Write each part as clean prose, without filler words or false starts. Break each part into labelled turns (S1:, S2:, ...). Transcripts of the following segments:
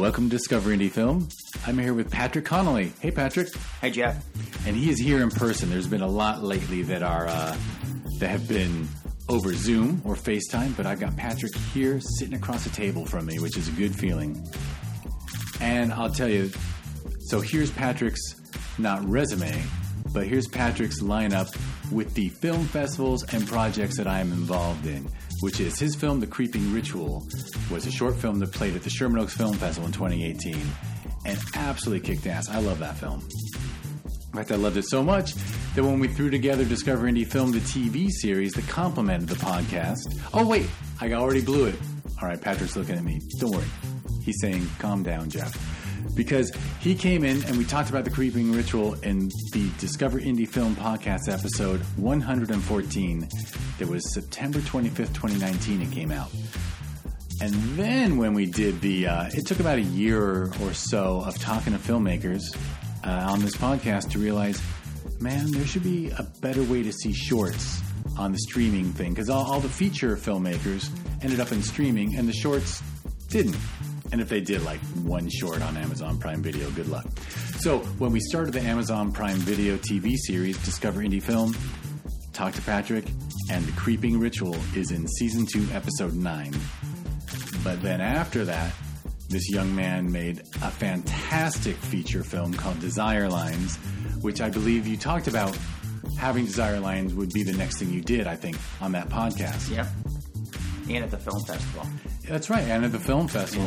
S1: Welcome to Discover Indie Film. I'm here with Patrick Connolly. Hey, Patrick.
S2: Hi, Jeff.
S1: And he is here in person. There's been a lot lately that are that have been over Zoom or FaceTime, but I've got Patrick here sitting across the table from me, which is a good feeling. And I'll tell you, so here's Patrick's, not resume, but here's Patrick's lineup with the film festivals and projects that I am involved in, which is his film, The Creeping Ritual, was a short film that played at the Sherman Oaks Film Festival in 2018 and absolutely kicked ass. I love that film. In fact, I loved it so much that when we threw together Discover Indie Film, the TV series that complemented the podcast... Oh, wait, I already blew it. All right, Patrick's looking at me. Don't worry. He's saying, calm down, Jeff. Because he came in and we talked about The Creeping Ritual in the Discover Indie Film podcast episode 114. That was September 25th, 2019 it came out. And then when we did the... it took about a year or so of talking to filmmakers on this podcast to realize, man, there should be a better way to see shorts on the streaming thing. Because all the feature filmmakers ended up in streaming and the shorts didn't. And if they did like one short on Amazon Prime Video, good luck. So when we started the Amazon Prime Video TV series, Discover Indie Film, talked to Patrick, and The Creeping Ritual is in Season 2, Episode 9. But then after that, this young man made a fantastic feature film called Desire Lines, which I believe you talked about having Desire Lines would be the next thing you did, I think, on that podcast.
S2: Yep. And at the film festival.
S1: That's right, and at the film festival.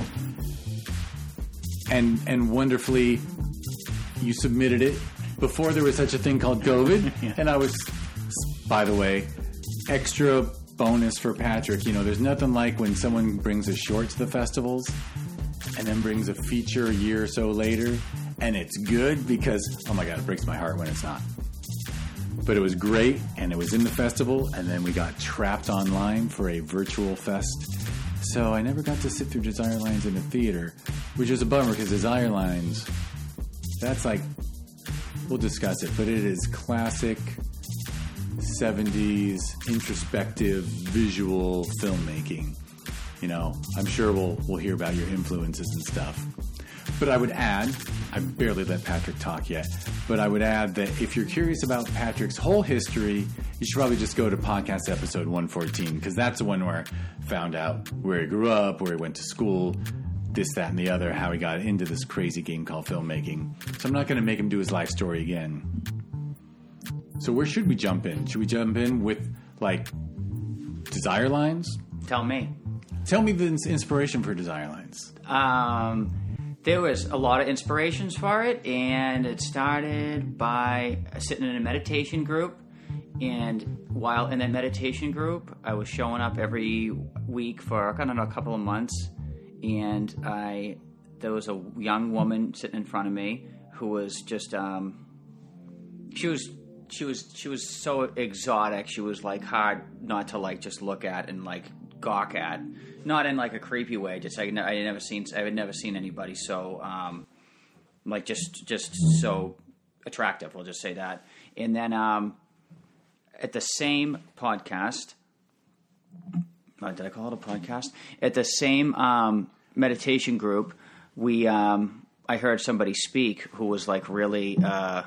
S1: And wonderfully, you submitted it before there was such a thing called COVID.
S2: Yeah.
S1: And I was, by the way, extra bonus for Patrick. You know, there's nothing like when someone brings a short to the festivals and then brings a feature a year or so later. And it's good because, oh my God, it breaks my heart when it's not. But it was great, and it was in the festival, and then we got trapped online for a virtual fest. So I never got to sit through Desire Lines in the theater, which is a bummer because Desire Lines, that's like, we'll discuss it, but it is classic 70s introspective visual filmmaking. You know, I'm sure we'll hear about your influences and stuff. But I would add, I barely let Patrick talk yet, but I would add that if you're curious about Patrick's whole history, you should probably just go to podcast episode 114, because that's the one where I found out where he grew up, where he went to school, this, that, and the other, how he got into this crazy game called filmmaking. So I'm not going to make him do his life story again. So where should we jump in? Should we jump in with, like, Desire Lines?
S2: Tell me.
S1: Tell me the inspiration for Desire Lines.
S2: There was a lot of inspirations for it, and it started by sitting in a meditation group. And while in that meditation group, I was showing up every week for, I don't know, a couple of months. And there was a young woman sitting in front of me who was just, she was so exotic. She was like hard not to like just look at and like gawk at. Not in like a creepy way. Just I had never seen anybody so like just so attractive. We'll just say that. And then at the same podcast, did I call it a podcast? At the same meditation group, I heard somebody speak who was like really.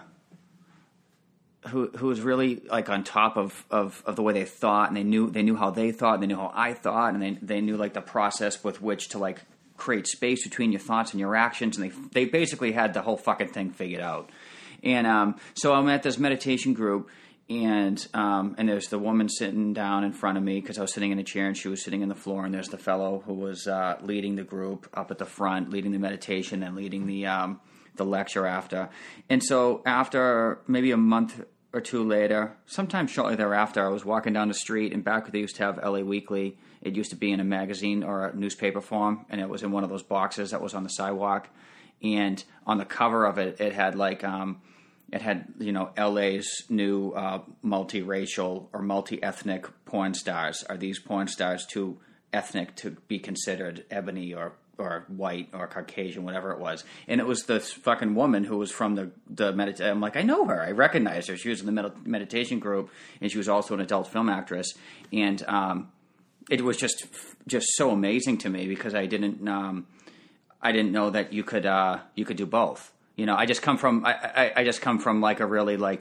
S2: Who was really like on top of the way they thought, and they knew how they thought, and they knew how I thought, and they knew like the process with which to like create space between your thoughts and your actions, and they basically had the whole fucking thing figured out. And so I'm at this meditation group, and there's the woman sitting down in front of me because I was sitting in a chair and she was sitting on the floor, and there's the fellow who was leading the group up at the front, leading the meditation and leading the lecture after. And so after maybe a month or two later, sometime shortly thereafter, I was walking down the street, and back when they used to have LA Weekly, it used to be in a magazine or a newspaper form, and it was in one of those boxes that was on the sidewalk. And on the cover of it, it had like it had, you know, LA's new multiracial or multi-ethnic porn stars. Are these porn stars too ethnic to be considered ebony or white or Caucasian, whatever it was? And it was this fucking woman who was from the meditation. I'm like, I know her. I recognize her. She was in the meditation group, and she was also an adult film actress. And it was just so amazing to me because I didn't. I didn't know that you could do both. You know, I just come from like a really like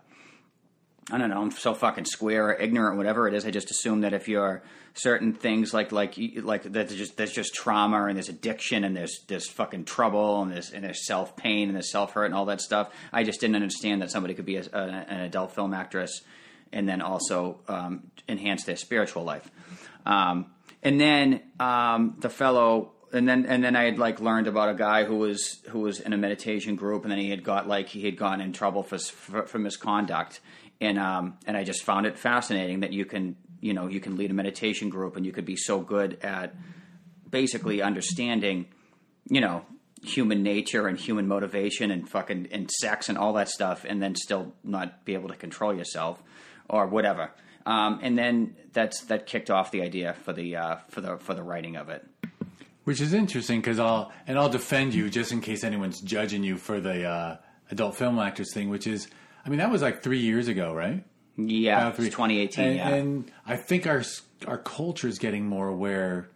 S2: I don't know, I'm so fucking square or ignorant or whatever it is. I just assume that if you're certain things like there's just trauma and there's addiction and there's fucking trouble and there's self pain and there's self hurt and all that stuff. I just didn't understand that somebody could be an adult film actress and then also enhance their spiritual life. And then the fellow. And then I had like learned about a guy who was in a meditation group, and then he had gotten in trouble for misconduct, and I just found it fascinating that you can lead a meditation group and you could be so good at basically understanding, you know, human nature and human motivation and sex and all that stuff, and then still not be able to control yourself or whatever. And then that kicked off the idea for the writing of it.
S1: Which is interesting because I'll defend you just in case anyone's judging you for the adult film actors thing, which is, I mean, that was like 3 years ago, right?
S2: Yeah, it was 2018.
S1: And I think our culture is getting more aware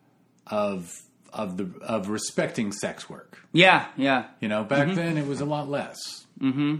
S1: of respecting sex work.
S2: Yeah.
S1: You know, back then it was a lot less.
S2: Mm-hmm.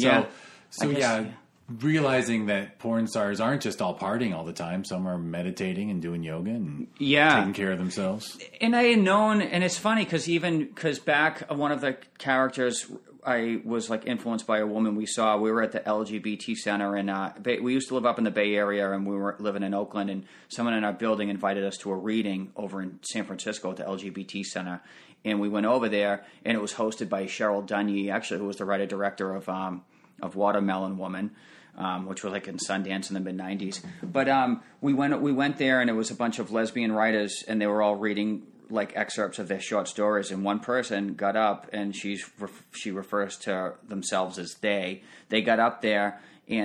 S1: So realizing that porn stars aren't just all partying all the time. Some are meditating and doing yoga and taking care of themselves.
S2: And I had known, and it's funny because back one of the characters, I was like influenced by a woman we saw. We were at the LGBT center, and we used to live up in the Bay Area, and we were living in Oakland, and someone in our building invited us to a reading over in San Francisco at the LGBT center. And we went over there, and it was hosted by Cheryl Dunye, actually, who was the writer-director of Watermelon Woman. Which was like in Sundance in the mid-90s. But we went there, and it was a bunch of lesbian writers, and they were all reading like excerpts of their short stories. And one person got up, and she refers to themselves as they. They got up there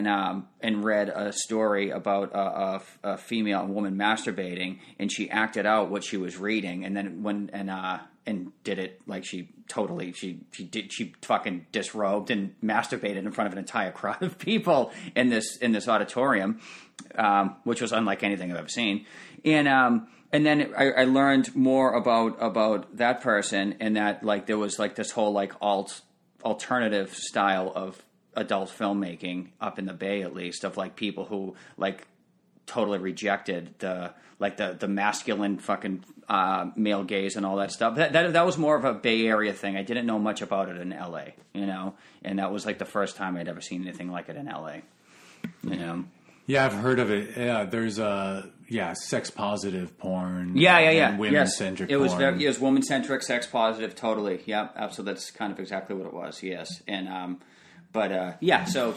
S2: and read a story about a female woman masturbating, and she acted out what she was reading, and then and did it like she fucking disrobed and masturbated in front of an entire crowd of people in this auditorium, which was unlike anything I've ever seen. And then I learned more about that person, and that like there was like this whole like alternative style of adult filmmaking up in the Bay, at least, of like people who like totally rejected the masculine fucking male gaze and all that stuff. That was more of a Bay Area thing. I didn't know much about it in LA, you know, and that was like the first time I'd ever seen anything like it in LA, you know.
S1: Yeah, I've heard of it. Yeah, there's sex positive porn.
S2: Yeah.
S1: And women centric.
S2: It was woman centric, sex positive, totally. Yeah, absolutely. That's kind of exactly what it was. Yes, and so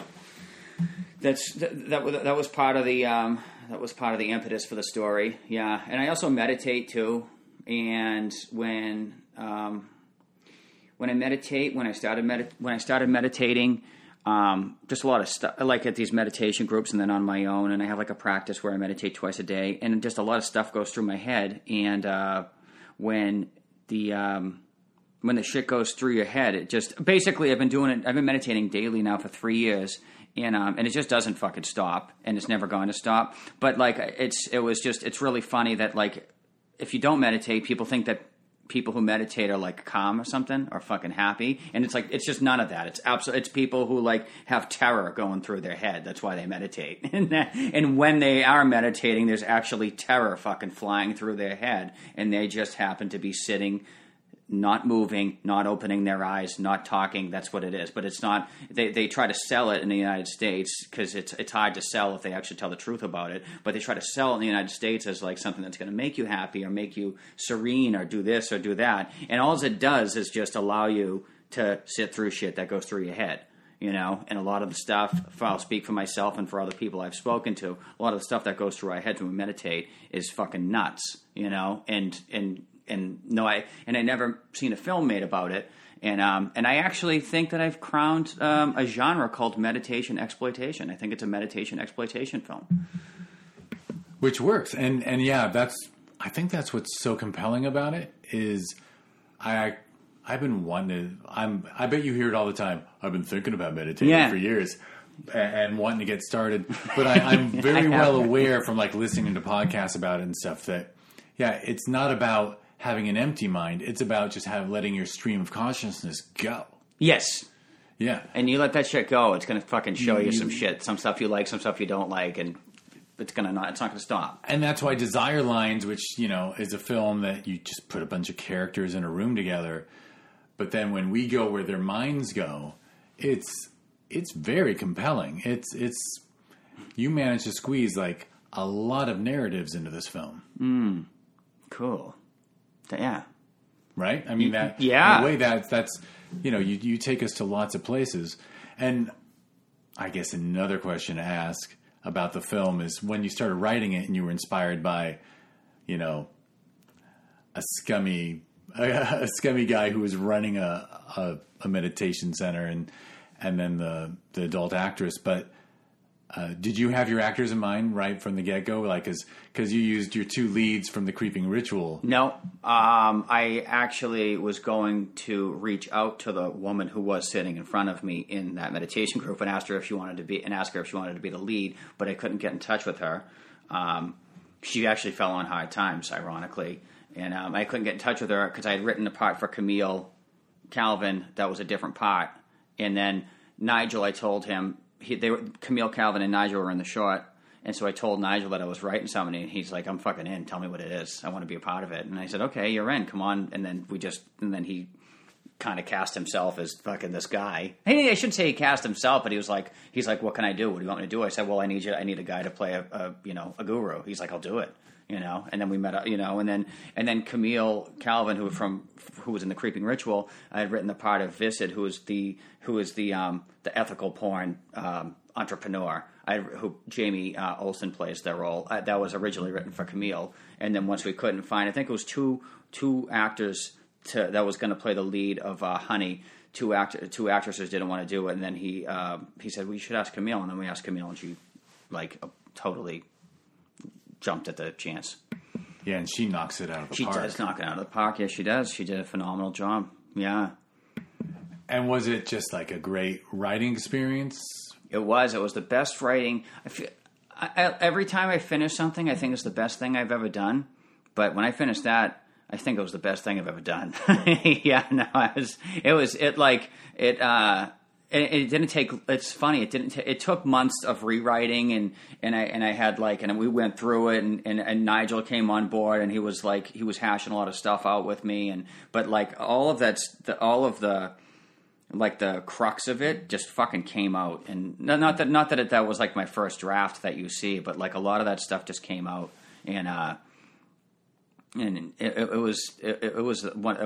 S2: that was part of the. That was part of the impetus for the story, yeah. And I also meditate too. And when I started meditating, just a lot of stuff, like at these meditation groups, and then on my own. And I have like a practice where I meditate twice a day, and just a lot of stuff goes through my head. And when the shit goes through your head, it just basically I've been meditating daily now for 3 years. And it just doesn't fucking stop, and it's never going to stop. But like it's really funny that like if you don't meditate, people think that people who meditate are like calm or something or fucking happy, and it's like it's just none of that. It's people who like have terror going through their head. That's why they meditate. And when they are meditating, there's actually terror fucking flying through their head, and they just happen to be sitting, not moving, not opening their eyes, not talking. That's what it is. But it's not. They try to sell it in the United States because it's hard to sell if they actually tell the truth about it. But they try to sell it in the United States as like something that's going to make you happy or make you serene or do this or do that. And all it does is just allow you to sit through shit that goes through your head. You know, and a lot of the stuff, if I'll speak for myself and for other people I've spoken to, a lot of the stuff that goes through our heads when we meditate is fucking nuts. You know, and I never seen a film made about it, and I actually think that I've crowned a genre called meditation exploitation. I think it's a meditation exploitation film,
S1: which works, and yeah, I think that's what's so compelling about it is I've been wanting to. I bet you hear it all the time. I've been thinking about meditating for years. And wanting to get started, but I'm very well aware from like listening to podcasts about it and stuff that it's not about having an empty mind. It's about just letting your stream of consciousness go.
S2: Yes.
S1: Yeah.
S2: And you let that shit go, it's going to fucking show you some shit. Some stuff you like, some stuff you don't like, and it's not going to stop.
S1: And that's why Desire Lines, which, is a film that you just put a bunch of characters in a room together. But then when we go where their minds go, it's very compelling. It's you manage to squeeze like a lot of narratives into this film.
S2: Cool. Yeah.
S1: Right? I mean, that,
S2: yeah.
S1: In a way that's, you take us to lots of places. And I guess another question to ask about the film is when you started writing it and you were inspired by, a scummy guy who was running a meditation center and then the adult actress. But did you have your actors in mind right from the get-go? Like, because you used your two leads from The Creeping Ritual.
S2: No. I actually was going to reach out to the woman who was sitting in front of me in that meditation group and ask her if she wanted to be the lead, but I couldn't get in touch with her. She actually fell on hard times, ironically. And I couldn't get in touch with her because I had written a part for Camille Calvin that was a different part. And then Nigel, I told him, Camille Calvin and Nigel were in the short. And so I told Nigel that I was writing something, and he's like, I'm fucking in. Tell me what it is. I want to be a part of it. And I said, okay, you're in. Come on. And then he kind of cast himself as fucking this guy. Hey, I shouldn't say he cast himself, but he's like, what can I do? What do you want me to do? I said, well, I need a guy to play a guru. He's like, I'll do it. And then we met, and then Camille Calvin, who was in The Creeping Ritual, I had written the part of Visid, who is the ethical porn entrepreneur. Who Jamie Olsen plays their role. That was originally written for Camille, and then once we couldn't find, I think it was two actors that was going to play the lead of Honey. Two actresses didn't want to do it, and then he said we should ask Camille, and then we asked Camille, and she totally jumped at the chance.
S1: Yeah, and she knocks it out of the park.
S2: She does knock it out of the park. Yes, she does. She did a phenomenal job. Yeah.
S1: And was it just like a great writing experience?
S2: It was. It was the best writing. Every time I finish something, I think it's the best thing I've ever done. But when I finished that, I think it was the best thing I've ever done. Yeah, no, it didn't take. It's funny. It took months of rewriting, and we went through it, and Nigel came on board, and he was hashing a lot of stuff out with me, but all of the crux of it just fucking came out, and not that that was my first draft that you see, but a lot of that stuff just came out, and it was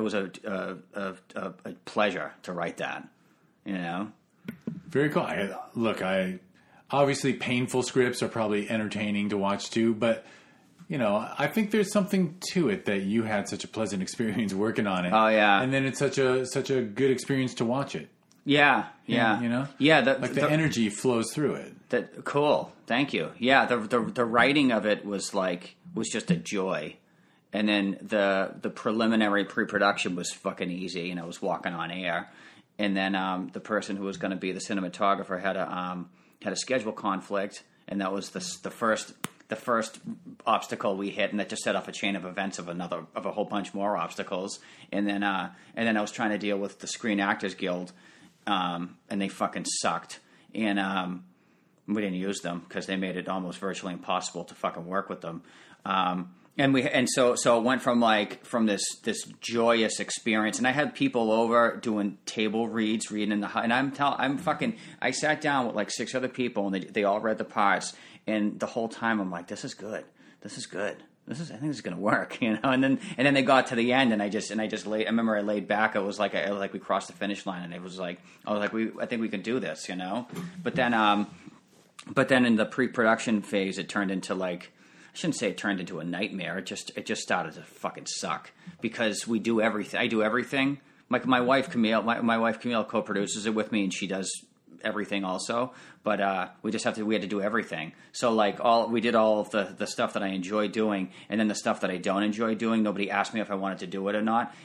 S2: a pleasure to write that,
S1: Very cool. Obviously painful scripts are probably entertaining to watch too, but I think there's something to it that you had such a pleasant experience working on it.
S2: Oh yeah,
S1: and then it's such a good experience to watch it.
S2: Yeah.
S1: Yeah. The energy flows through it.
S2: Cool. Thank you. Yeah. The writing of it was just a joy, and then the preliminary pre-production was fucking easy, and I was walking on air, and then the person who was going to be the cinematographer had a schedule conflict, and that was the first obstacle we hit, and that just set off a chain of events of a whole bunch more obstacles. And then I was trying to deal with the Screen Actors Guild, and they fucking sucked. And we didn't use them because they made it almost virtually impossible to fucking work with them. So it went from this joyous experience, and I had people over doing table reads, reading and I sat down with 6 other people, and they all read the parts, and the whole time I'm like, this is good. I think this is going to work, and then they got to the end, and I just laid. I remember I laid back. It was like we crossed the finish line, and I was like, I think we can do this, But then in the pre-production phase, it turned into I shouldn't say it turned into a nightmare. It just started to fucking suck because we do everything. I do everything. My wife Camille, co-produces it with me, and she does everything also. But we had to do everything. So we did all of the stuff that I enjoy doing, and then the stuff that I don't enjoy doing. Nobody asked me if I wanted to do it or not.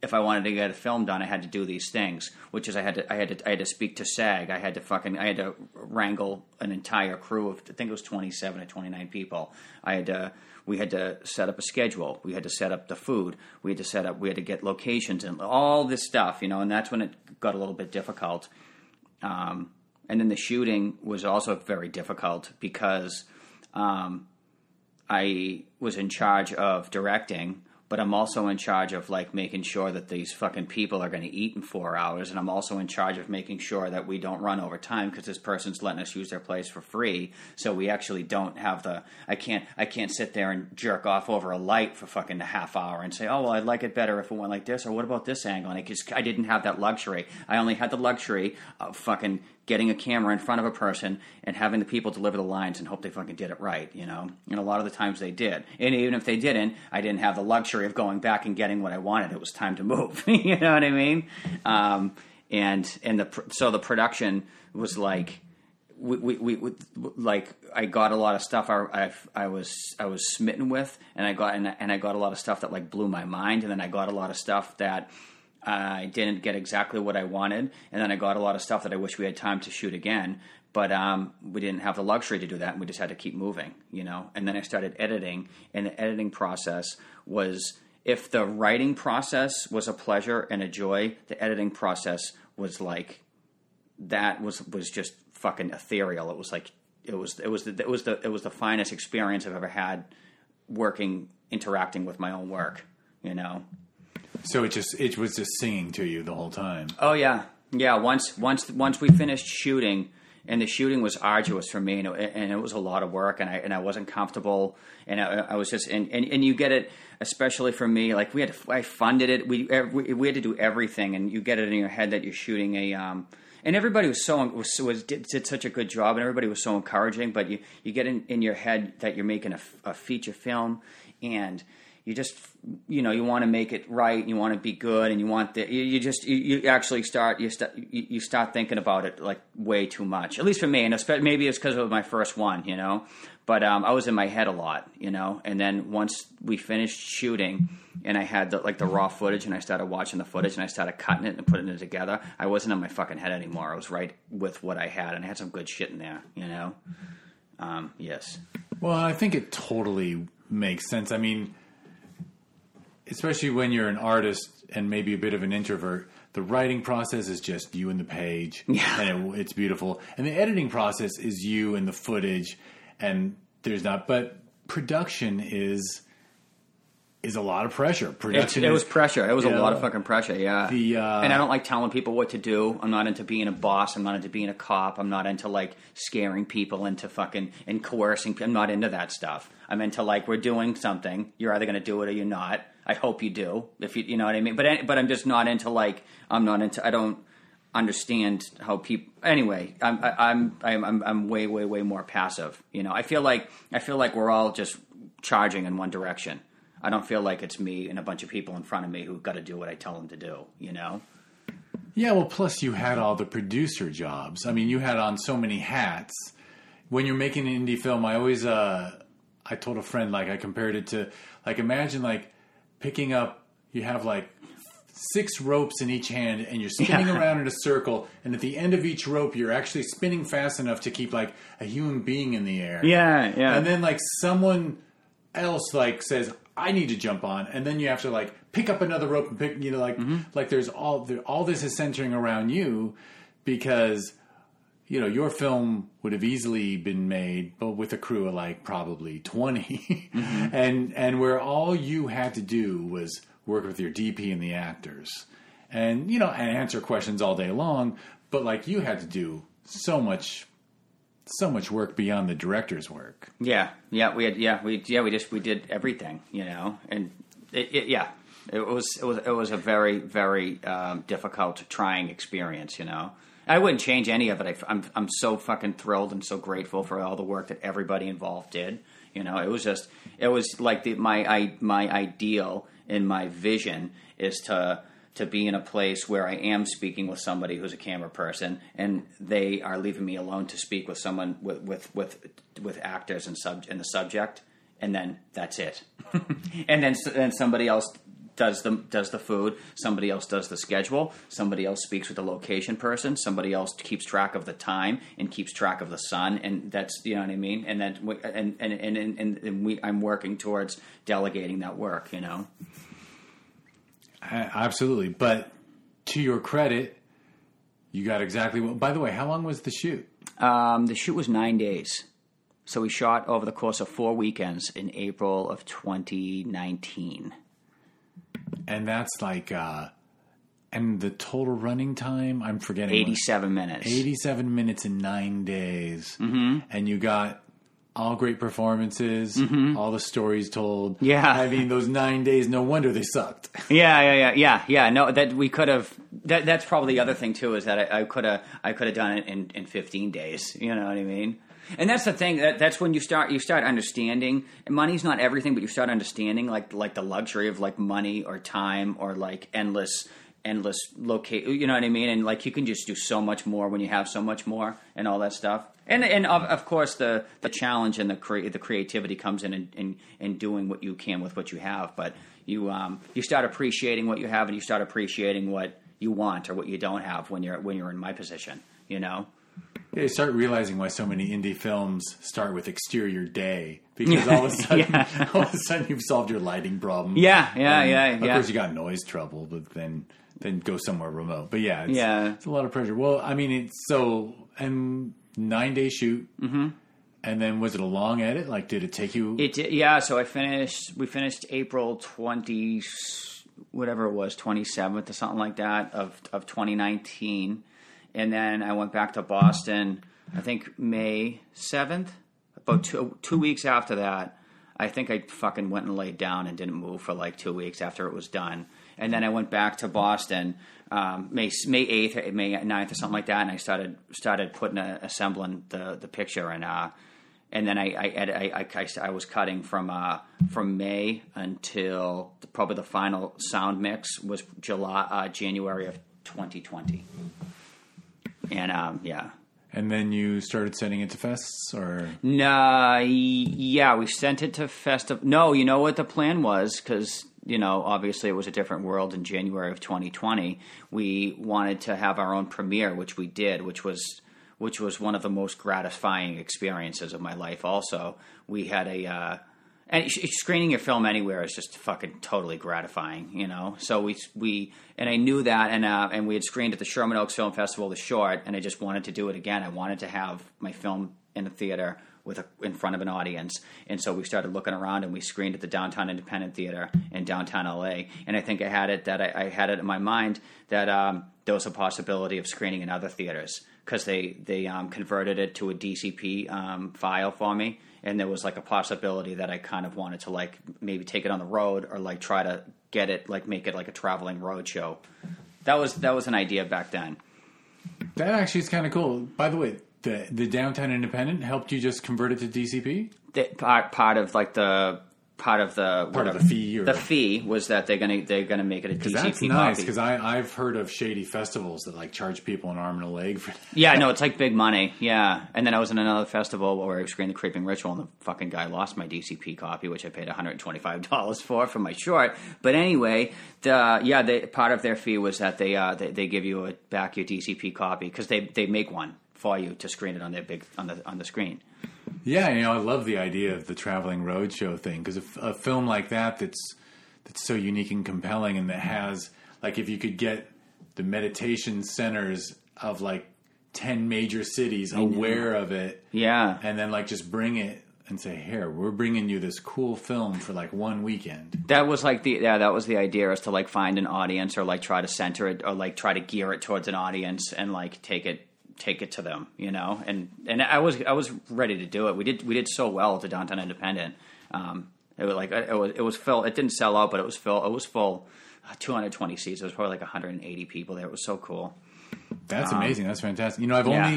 S2: if I wanted to get a film done, I had to do these things, which is I had to speak to SAG. I had to wrangle an entire crew of, I think it was 27 or 29 people. We had to set up a schedule. We had to set up the food. We had to get locations and all this stuff, and that's when it got a little bit difficult. And then the shooting was also very difficult because I was in charge of directing, but I'm also in charge of like making sure that these fucking people are going to eat in 4 hours, and I'm also in charge of making sure that we don't run over time because this person's letting us use their place for free. So we actually don't have I can't sit there and jerk off over a light for fucking a half hour and say, oh well, I'd like it better if it went like this, or what about this angle? And I didn't have that luxury. I only had the luxury of fucking getting a camera in front of a person and having the people deliver the lines and hope they fucking did it right, And a lot of the times they did. And even if they didn't, I didn't have the luxury of going back and getting what I wanted. It was time to move. You know what I mean? So the production was like, I got a lot of stuff I was smitten with, and I got a lot of stuff that like blew my mind, and then I got a lot of stuff that I didn't get exactly what I wanted, and then I got a lot of stuff that I wish we had time to shoot again, but we didn't have the luxury to do that, and we just had to keep moving, And then I started editing, and the editing process was, if the writing process was a pleasure and a joy, the editing process was like, that was just fucking ethereal. It was like it was the finest experience I've ever had interacting with my own work,
S1: So it was just singing to you the whole time.
S2: Oh yeah. Once we finished shooting, and the shooting was arduous for me, and it was a lot of work, and I wasn't comfortable, and I was just and you get it, especially for me. Like I funded it. We had to do everything, and you get it in your head that you're shooting and everybody did such a good job, and everybody was so encouraging. But you get in your head that you're making a feature film, and you just, you want to make it right, and you want to be good, and you actually start thinking about it like way too much. At least for me, and maybe it's because it was my first one, But I was in my head a lot, And then once we finished shooting, and I had the raw footage, and I started watching the footage, and I started cutting it and putting it together, I wasn't in my fucking head anymore. I was right with what I had, and I had some good shit in there, Yes.
S1: Well, I think it totally makes sense. I mean, especially when you're an artist and maybe a bit of an introvert, the writing process is just you and the page, and it's beautiful. And the editing process is you and the footage, and there's not. But production is a lot of pressure. Production.
S2: It was pressure. It was a lot of fucking pressure. Yeah. And I don't like telling people what to do. I'm not into being a boss. I'm not into being a cop. I'm not into like scaring people into fucking and coercing. I'm not into that stuff. I'm into like, we're doing something. You're either going to do it or you're not. I hope you do, if you know what I mean. But I'm just not into like, I don't understand how people. Anyway, I'm way more passive. I feel like we're all just charging in one direction. I don't feel like it's me and a bunch of people in front of me who've got to do what I tell them to do.
S1: Yeah. Well, plus you had all the producer jobs. I mean, you had on so many hats. When you're making an indie film, I always I told a friend, like, I compared it to, like, imagine like picking up, you have like 6 ropes in each hand, and you're spinning around in a circle, and at the end of each rope you're actually spinning fast enough to keep like a human being in the air. Yeah. And then like someone else like says, I need to jump on, and then you have to like pick up another rope and pick, like there's all this is centering around you, because your film would have easily been made, but with a crew of like probably 20, and where all you had to do was work with your DP and the actors, and and answer questions all day long. But like you had to do so much work beyond the director's work. We did everything, and it was a very very difficult, trying experience, I wouldn't change any of it. I'm so fucking thrilled and so grateful for all the work that everybody involved did. It was like my ideal and my vision is to be in a place where I am speaking with somebody who's a camera person, and they are leaving me alone to speak with someone with actors and the subject, and then that's it. And then somebody else
S2: does the food, somebody else does the schedule, somebody else speaks with the location person, somebody else keeps track of the time and keeps track of the sun, and that's, you know what I mean. And then I'm working towards delegating that work, you know.
S1: Absolutely, but to your credit, you got exactly what. By the way, how long was the shoot?
S2: The shoot was 9 days. So we shot over the course of 4 weekends in April of 2019.
S1: And that's like, and the total running time, I'm forgetting.
S2: 87 minutes.
S1: 87 minutes in 9 days.
S2: Mm-hmm.
S1: And you got all great performances, all the stories told.
S2: Yeah.
S1: I mean, those 9 days, no wonder they sucked.
S2: Yeah. No, that we could have. That's probably the other thing too, is that I could have done it in 15 days. You know what I mean? And that's the thing. That's when you start understanding. And money's not everything, but you start understanding like the luxury of like money or time or like endless locate. You know what I mean? And like you can just do so much more when you have so much more and all that stuff. And of course the challenge and the creativity comes in doing what you can with what you have. But you start appreciating what you have, and you start appreciating what you want or what you don't have when you're in my position. You know.
S1: Yeah, you start realizing why so many indie films start with exterior day, because all of a sudden you've solved your lighting problem.
S2: Yeah.
S1: Of course, you got noise trouble, but then go somewhere remote. But it's a lot of pressure. Well, I mean, and 9 day shoot, and then was it a long edit? Like, did it take you?
S2: It did, yeah. So we finished April 20, whatever it was, 27th or something like that of 2019. And then I went back to Boston, I think May 7th. About 2 weeks after that, I think I fucking went and laid down and didn't move for like 2 weeks after it was done. And then I went back to Boston May 8th, or May 9th or something like that, and I started assembling the picture. And then I was cutting from May until probably the final sound mix was January of 2020. And
S1: And then you started sending it to fests, or?
S2: No, yeah, we sent it to festival. No, you know what the plan was? Because, you know, obviously it was a different world in January of 2020. We wanted to have our own premiere, which we did, which was one of the most gratifying experiences of my life. Also, we had and screening your film anywhere is just fucking totally gratifying, you know. So we and I knew that, and we had screened at the Sherman Oaks Film Festival, the short, and I just wanted to do it again. I wanted to have my film in a theater in front of an audience, and so we started looking around, and we screened at the Downtown Independent Theater in downtown LA. And I think I had it in my mind that there was a possibility of screening in other theaters, because they converted it to a DCP file for me. And there was like a possibility that I kind of wanted to like maybe take it on the road, or like try to get it, like make it like a traveling road show. That was an idea back then.
S1: That actually is kind of cool. By the way, the Downtown Independent helped you just convert it to DCP?
S2: Part of the
S1: fee.
S2: The fee was that they're gonna make it a DCP
S1: that's nice,
S2: copy.
S1: because I've heard of shady festivals that like charge people an arm and a leg for that.
S2: Yeah, no, it's like big money. Yeah, and then I was in another festival where I screened The Creeping Ritual, and the fucking guy lost my DCP copy, which I paid $125 for my short. But anyway, part of their fee was that they give you back your DCP copy, because they make one for you to screen it on their on the screen.
S1: Yeah, you know, I love the idea of the traveling roadshow thing, because a film like that's so unique and compelling, and that has, like, if you could get the meditation centers of like 10 major cities aware of it, and then like just bring it and say, here, we're bringing you this cool film for like one weekend.
S2: That was like that was the idea, is to like find an audience, or like try to center it, or like try to gear it towards an audience, and like take it to them, you know. And I was ready to do it. We did so well at the Downtown Independent. It was full. It didn't sell out, but it was full. It was full. 220 seats. There was probably like 180 people there. It was so cool.
S1: That's amazing. That's fantastic. You know,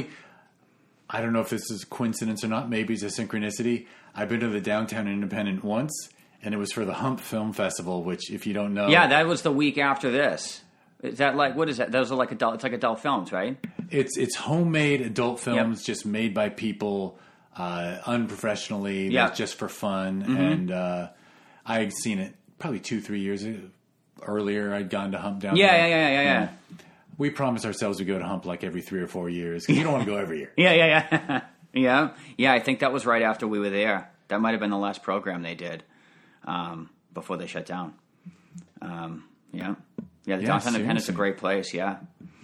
S1: I don't know if this is coincidence or not. Maybe it's a synchronicity. I've been to the Downtown Independent once, and it was for the Hump Film Festival, which, if you don't know,
S2: that was the week after this. Is that like, what is that? Those are like adult. It's like adult films, right?
S1: It's homemade adult films, just made by people unprofessionally, just for fun. And I had seen it probably 2-3 years ago. earlier. I'd gone to Hump down
S2: Yeah,
S1: there.
S2: yeah.
S1: We promised ourselves we'd go to Hump like every 3 or 4 years because you don't want to go every year.
S2: Yeah. Yeah, I think that was right after we were there. That might have been the last program they did before they shut down. The Downtown Independent's a great place. Yeah.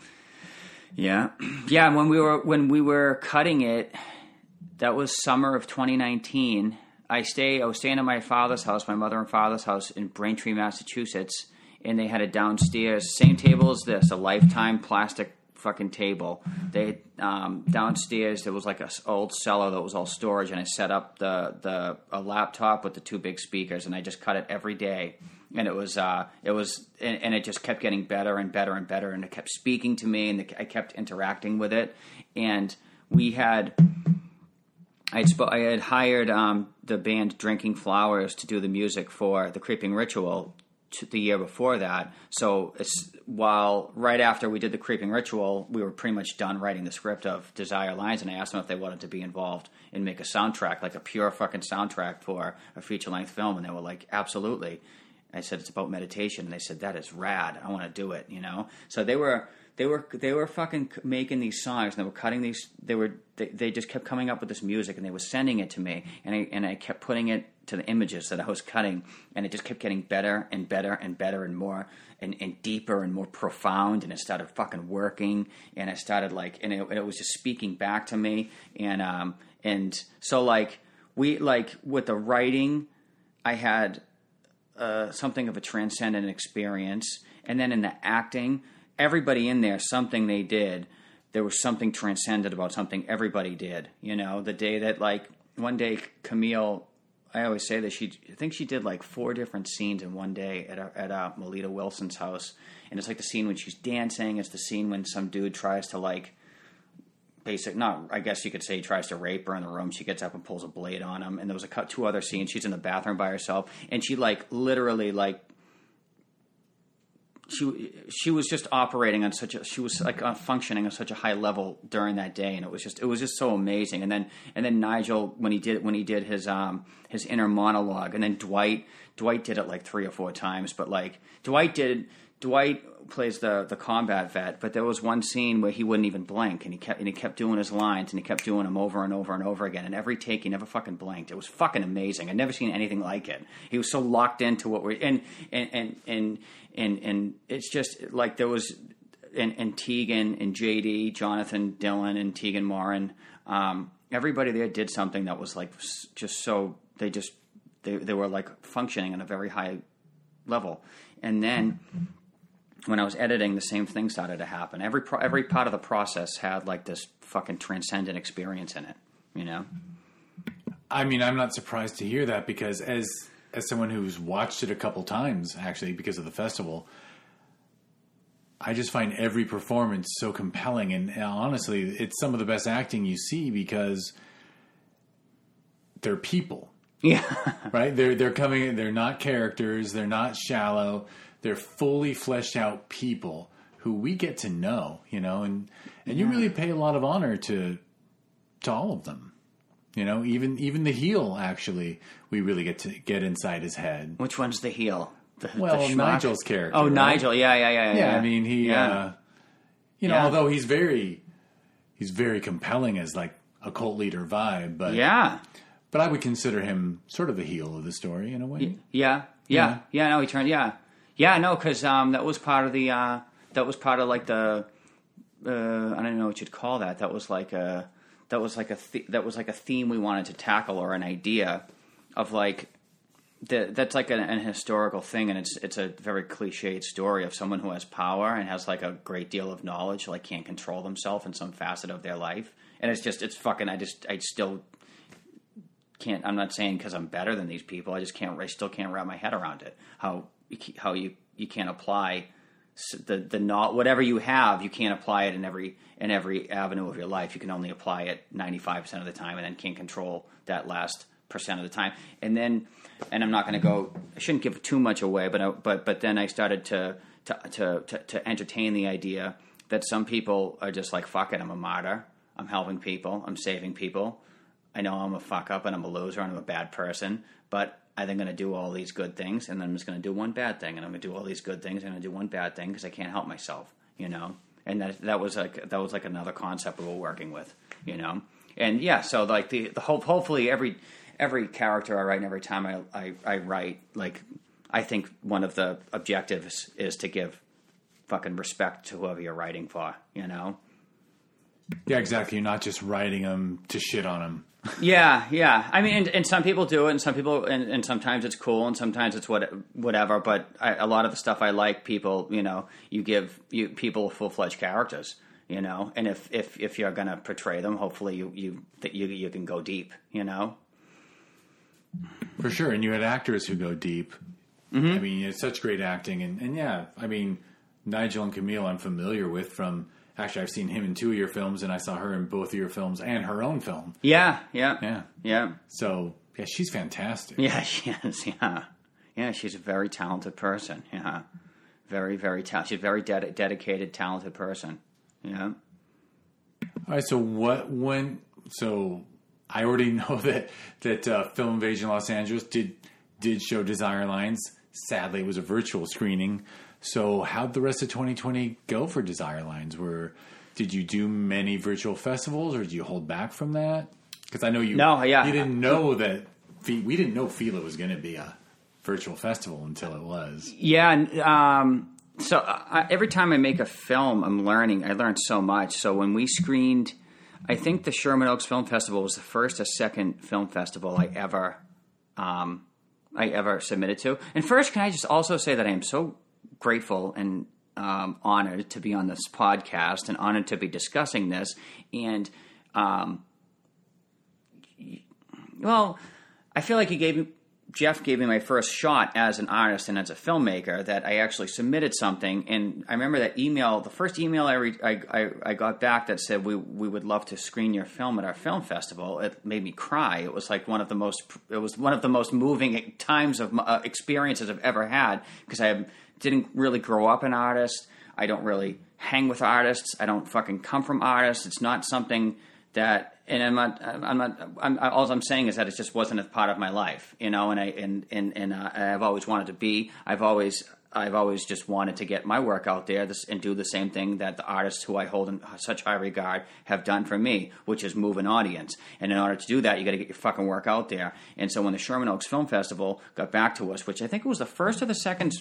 S2: And when we were cutting it, that was summer of 2019. I was staying at my father's house, my mother and father's house in Braintree, Massachusetts, and they had a downstairs, same table as this, a Lifetime plastic fucking table. They downstairs there was like an old cellar that was all storage, and I set up a laptop with the 2 big speakers, and I just cut it every day. And it just kept getting better and better and better, and it kept speaking to me, and I kept interacting with it. And I had hired the band Drinking Flowers to do the music for The Creeping Ritual the year before that. So right after we did The Creeping Ritual, we were pretty much done writing the script of Desire Lines, and I asked them if they wanted to be involved and make a soundtrack, like a pure fucking soundtrack for a feature-length film, and they were like, absolutely. I said, it's about meditation, and they said, that is rad. I want to do it, So they were fucking making these songs, and they were cutting these. They just kept coming up with this music, and they were sending it to me, and I kept putting it to the images that I was cutting, and it just kept getting better and better and better and more and deeper and more profound, and it started fucking working, and I started it was just speaking back to me, and so with the writing, I had something of a transcendent experience, and then in the acting. Everybody in there, something they did, there was something transcendent about something everybody did. The day that, one day Camille, I always say that I think she did 4 different scenes in one day at Melita Wilson's house. And it's like the scene when she's dancing. It's the scene when some dude tries to, I guess you could say he tries to rape her in the room. She gets up and pulls a blade on him. And there was 2 other scenes. She's in the bathroom by herself. And she, literally, She was just operating on she was functioning on such a high level during that day, and it was just so amazing. And then Nigel when he did his inner monologue, and then Dwight did it 3 or 4 times, but Dwight plays the combat vet, but there was one scene where he wouldn't even blink, and he kept doing his lines, and he kept doing them over and over and over again, and every take he never fucking blinked. It was fucking amazing. I'd never seen anything like it. He was so locked into what we're and it's just there was and Tegan and JD, Jonathan Dillon and Tegan Morin, everybody there did something that was just so they were functioning on a very high level. And then when I was editing, the same thing started to happen. Every part of the process had this fucking transcendent experience in it,
S1: I mean, I'm not surprised to hear that because as someone who's watched it a couple times, actually, because of the festival, I just find every performance so compelling. And honestly, it's some of the best acting you see because they're people.
S2: Yeah.
S1: Right? They're coming in, they're not characters, they're not shallow, they're fully fleshed out people who we get to know, and you really pay a lot of honor to all of them. Even the heel, actually, we really get inside his head.
S2: Which one's the heel? The
S1: Nigel's character.
S2: Oh,
S1: right?
S2: Nigel. Yeah.
S1: I mean, he, although he's very compelling as a cult leader vibe, but but I would consider him sort of the heel of the story in a way.
S2: Yeah. No, he turned. No, because that was part of the I don't know what you'd call that. That was like a theme we wanted to tackle, or an idea of that's an historical thing, and it's a very cliched story of someone who has power and has a great deal of knowledge, can't control themselves in some facet of their life, and it's fucking. I still can't. I'm not saying because I'm better than these people. I still can't wrap my head around it. How you can't apply the not whatever you have, you can't apply it in every avenue of your life. You can only apply it 95% of the time, and then can't control that last percent of the time. And I'm not going to go. I shouldn't give too much away, but then I started to entertain the idea that some people are just fuck it, I'm a martyr. I'm helping people. I'm saving people. I know I'm a fuck up and I'm a loser and I'm a bad person, but either going to do all these good things, and then I'm just going to do one bad thing, and I'm going to do all these good things, and I'm going to do one bad thing because I can't help myself, you know. And that was like another concept we were working with, you know. And yeah, so like the hopefully every character I write and every time I write, like, I think one of the objectives is to give fucking respect to whoever you're writing for, you know.
S1: Yeah, exactly. You're not just writing them to shit on them.
S2: Yeah. I mean, and some people do it, and some people, and sometimes it's cool, and sometimes it's whatever. But a lot of the stuff I like, people, you know, you give people full-fledged characters, you know. And if you're gonna portray them, hopefully you can go deep, you know.
S1: For sure, and you had actors who go deep. Mm-hmm. I mean, it's such great acting, and yeah, I mean, Nigel and Camille, I'm familiar with from. Actually, I've seen him in 2 of your films, and I saw her in both of your films and her own film.
S2: Yeah.
S1: So, yeah, she's fantastic.
S2: Yeah, she is, yeah. Yeah, she's a very talented person, yeah. Very, very talented. She's a very dedicated, talented person, yeah.
S1: All right, so so I already know that Film Invasion Los Angeles did show Desire Lines. Sadly, it was a virtual screening. So how'd the rest of 2020 go for Desire Lines? Did you do many virtual festivals, or did you hold back from that? Because I know you didn't know that we didn't know Fila was going to be a virtual festival until it was.
S2: Yeah. So every time I make a film, I learn so much. So when we screened, I think the Sherman Oaks Film Festival was the first or second film festival I ever submitted to. And first, can I just also say that I am so grateful and honored to be on this podcast and honored to be discussing this. And, well, I feel like Jeff gave me my first shot as an artist and as a filmmaker, that I actually submitted something. And I remember that email, the first email I got back that said, we would love to screen your film at our film festival. It made me cry. It was like one of the most moving times of experiences I've ever had, because I didn't really grow up an artist. I don't really hang with artists. I don't fucking come from artists. It's not something that, and all I'm saying is that it just wasn't a part of my life, you know. And I've always wanted to be. I've always just wanted to get my work out there and do the same thing that the artists who I hold in such high regard have done for me, which is move an audience. And in order to do that, you got to get your fucking work out there. And so when the Sherman Oaks Film Festival got back to us, which I think it was the first or the second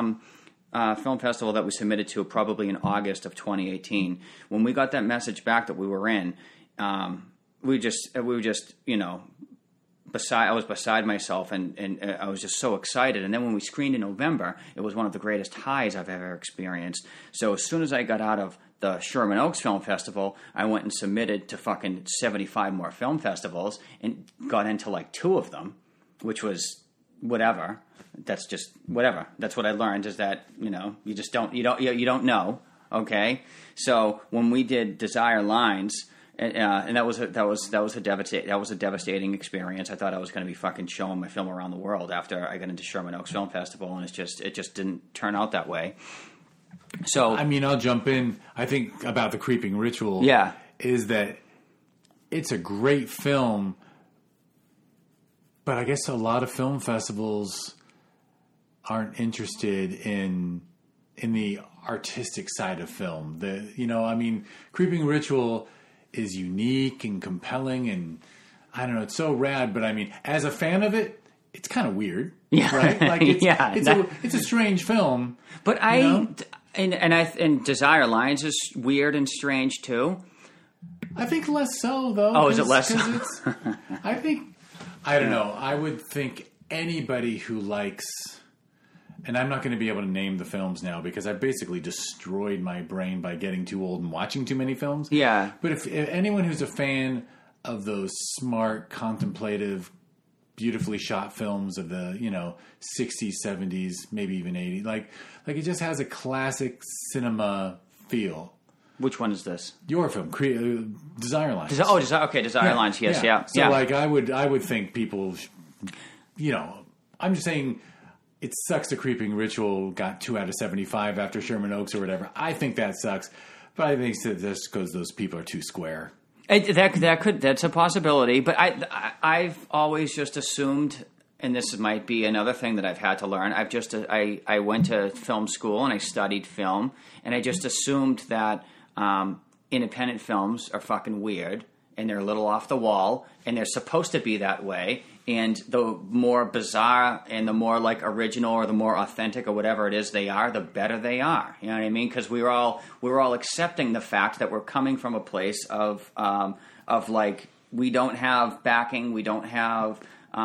S2: film festival that we submitted to, probably in August of 2018, when we got that message back that we were in, we were just, you know, I was beside myself, and I was just so excited. And then when we screened in November, it was one of the greatest highs I've ever experienced. So as soon as I got out of the Sherman Oaks Film Festival, I went and submitted to fucking 75 more film festivals and got into like 2 of them, which was whatever. That's just whatever. That's what I learned, is that, you know, you don't know. Okay. So when we did Desire Lines, and that was a devastating experience. I thought I was going to be fucking showing my film around the world after I got into Sherman Oaks Film Festival, and it just didn't turn out that way. So
S1: I mean, I'll jump in. I think about The Creeping Ritual.
S2: Yeah,
S1: is that it's a great film, but I guess a lot of film festivals aren't interested in the artistic side of film. Creeping Ritual is unique and compelling, and I don't know, it's so rad. But I mean, as a fan of it, it's kind of weird, right? Like, it's a strange film.
S2: But and Desire Lines is weird and strange too.
S1: I think less so, though.
S2: Oh, is it less so?
S1: I don't know. I would think anybody who likes. And I'm not going to be able to name the films now because I basically destroyed my brain by getting too old and watching too many films.
S2: Yeah.
S1: But if anyone who's a fan of those smart, contemplative, beautifully shot films of the, 60s, 70s, maybe even 80s, like it just has a classic cinema feel.
S2: Which one is this?
S1: Your film, Desire Lines.
S2: Desire Lines. Yes, yeah.
S1: So I would think people, I'm just saying. It sucks the Creeping Ritual got 2 out of 75 after Sherman Oaks or whatever. I think that sucks, but I think it's just because those people are too square.
S2: That's a possibility, but I've always just assumed and this might be another thing that I've had to learn. I went to film school and I studied film, and I just assumed that independent films are fucking weird and they're a little off the wall and they're supposed to be that way. And the more bizarre and the more like original or the more authentic or whatever it is they are, the better they are. You know what I mean? Because we were all accepting the fact that we're coming from a place of like we don't have backing, we don't have.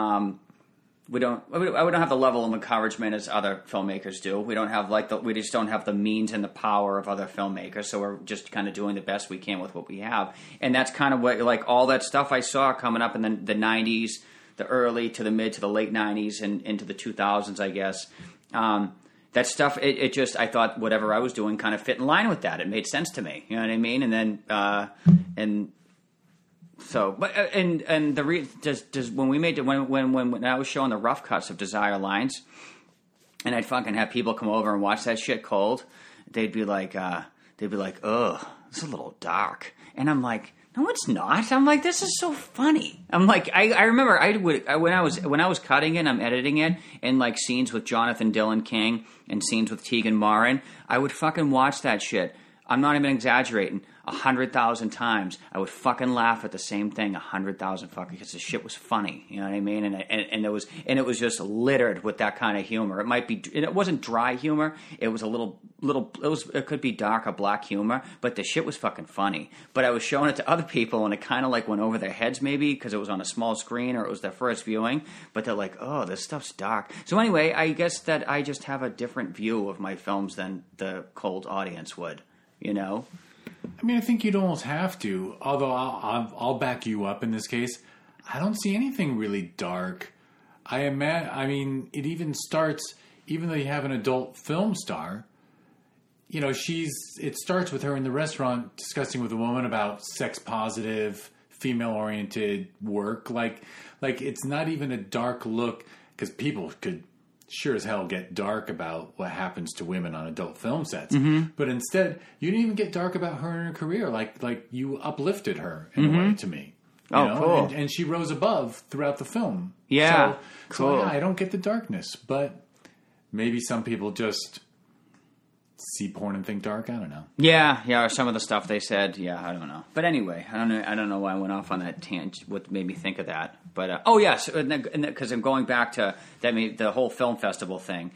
S2: I don't have the level of encouragement as other filmmakers do. We don't have we just don't have the means and the power of other filmmakers. So we're just kind of doing the best we can with what we have. And that's kind of what, like, all that stuff I saw coming up in the 90s, the early to the mid to the late 90s and into the 2000s, I guess. That stuff, it just, I thought whatever I was doing kind of fit in line with that. It made sense to me. You know what I mean? And then, so, but and the just when we made it, when I was showing the rough cuts of Desire Lines, and I'd fucking have people come over and watch that shit cold, they'd be like, ugh, it's a little dark, and I'm like, no, it's not. I'm like, this is so funny. I'm like, I remember when I was cutting it, I'm editing it, and like scenes with Jonathan Dillon King and scenes with Tegan Moran, I would fucking watch that shit. I'm not even exaggerating. 100,000 times. I would fucking laugh at the same thing 100,000 fucking, because the shit was funny. You know what I mean? And it was just littered with that kind of humor. It might be, and it wasn't dry humor. It was a little. It could be dark or black humor, but the shit was fucking funny. But I was showing it to other people, and it kind of like went over their heads maybe because it was on a small screen or it was their first viewing. But they're like, oh, this stuff's dark. So anyway, I guess that I just have a different view of my films than the cold audience would. You know.
S1: I mean, I think you'd almost have to. Although I'll back you up in this case. I don't see anything really dark. I mean, it even starts, even though you have an adult film star. You know, it starts with her in the restaurant discussing with a woman about sex positive, female oriented work. Like it's not even a dark look, because people could sure as hell get dark about what happens to women on adult film sets. Mm-hmm. But instead, you didn't even get dark about her and her career. Like you uplifted her in a way to me. You know?
S2: Cool.
S1: And she rose above throughout the film.
S2: Yeah,
S1: cool. So yeah, I don't get the darkness, but maybe some people just see porn and think dark. I don't know.
S2: Yeah. Or some of the stuff they said. Yeah, I don't know. But anyway, I don't know why I went off on that tangent. What made me think of that? But yes, because I'm going back to the whole film festival thing.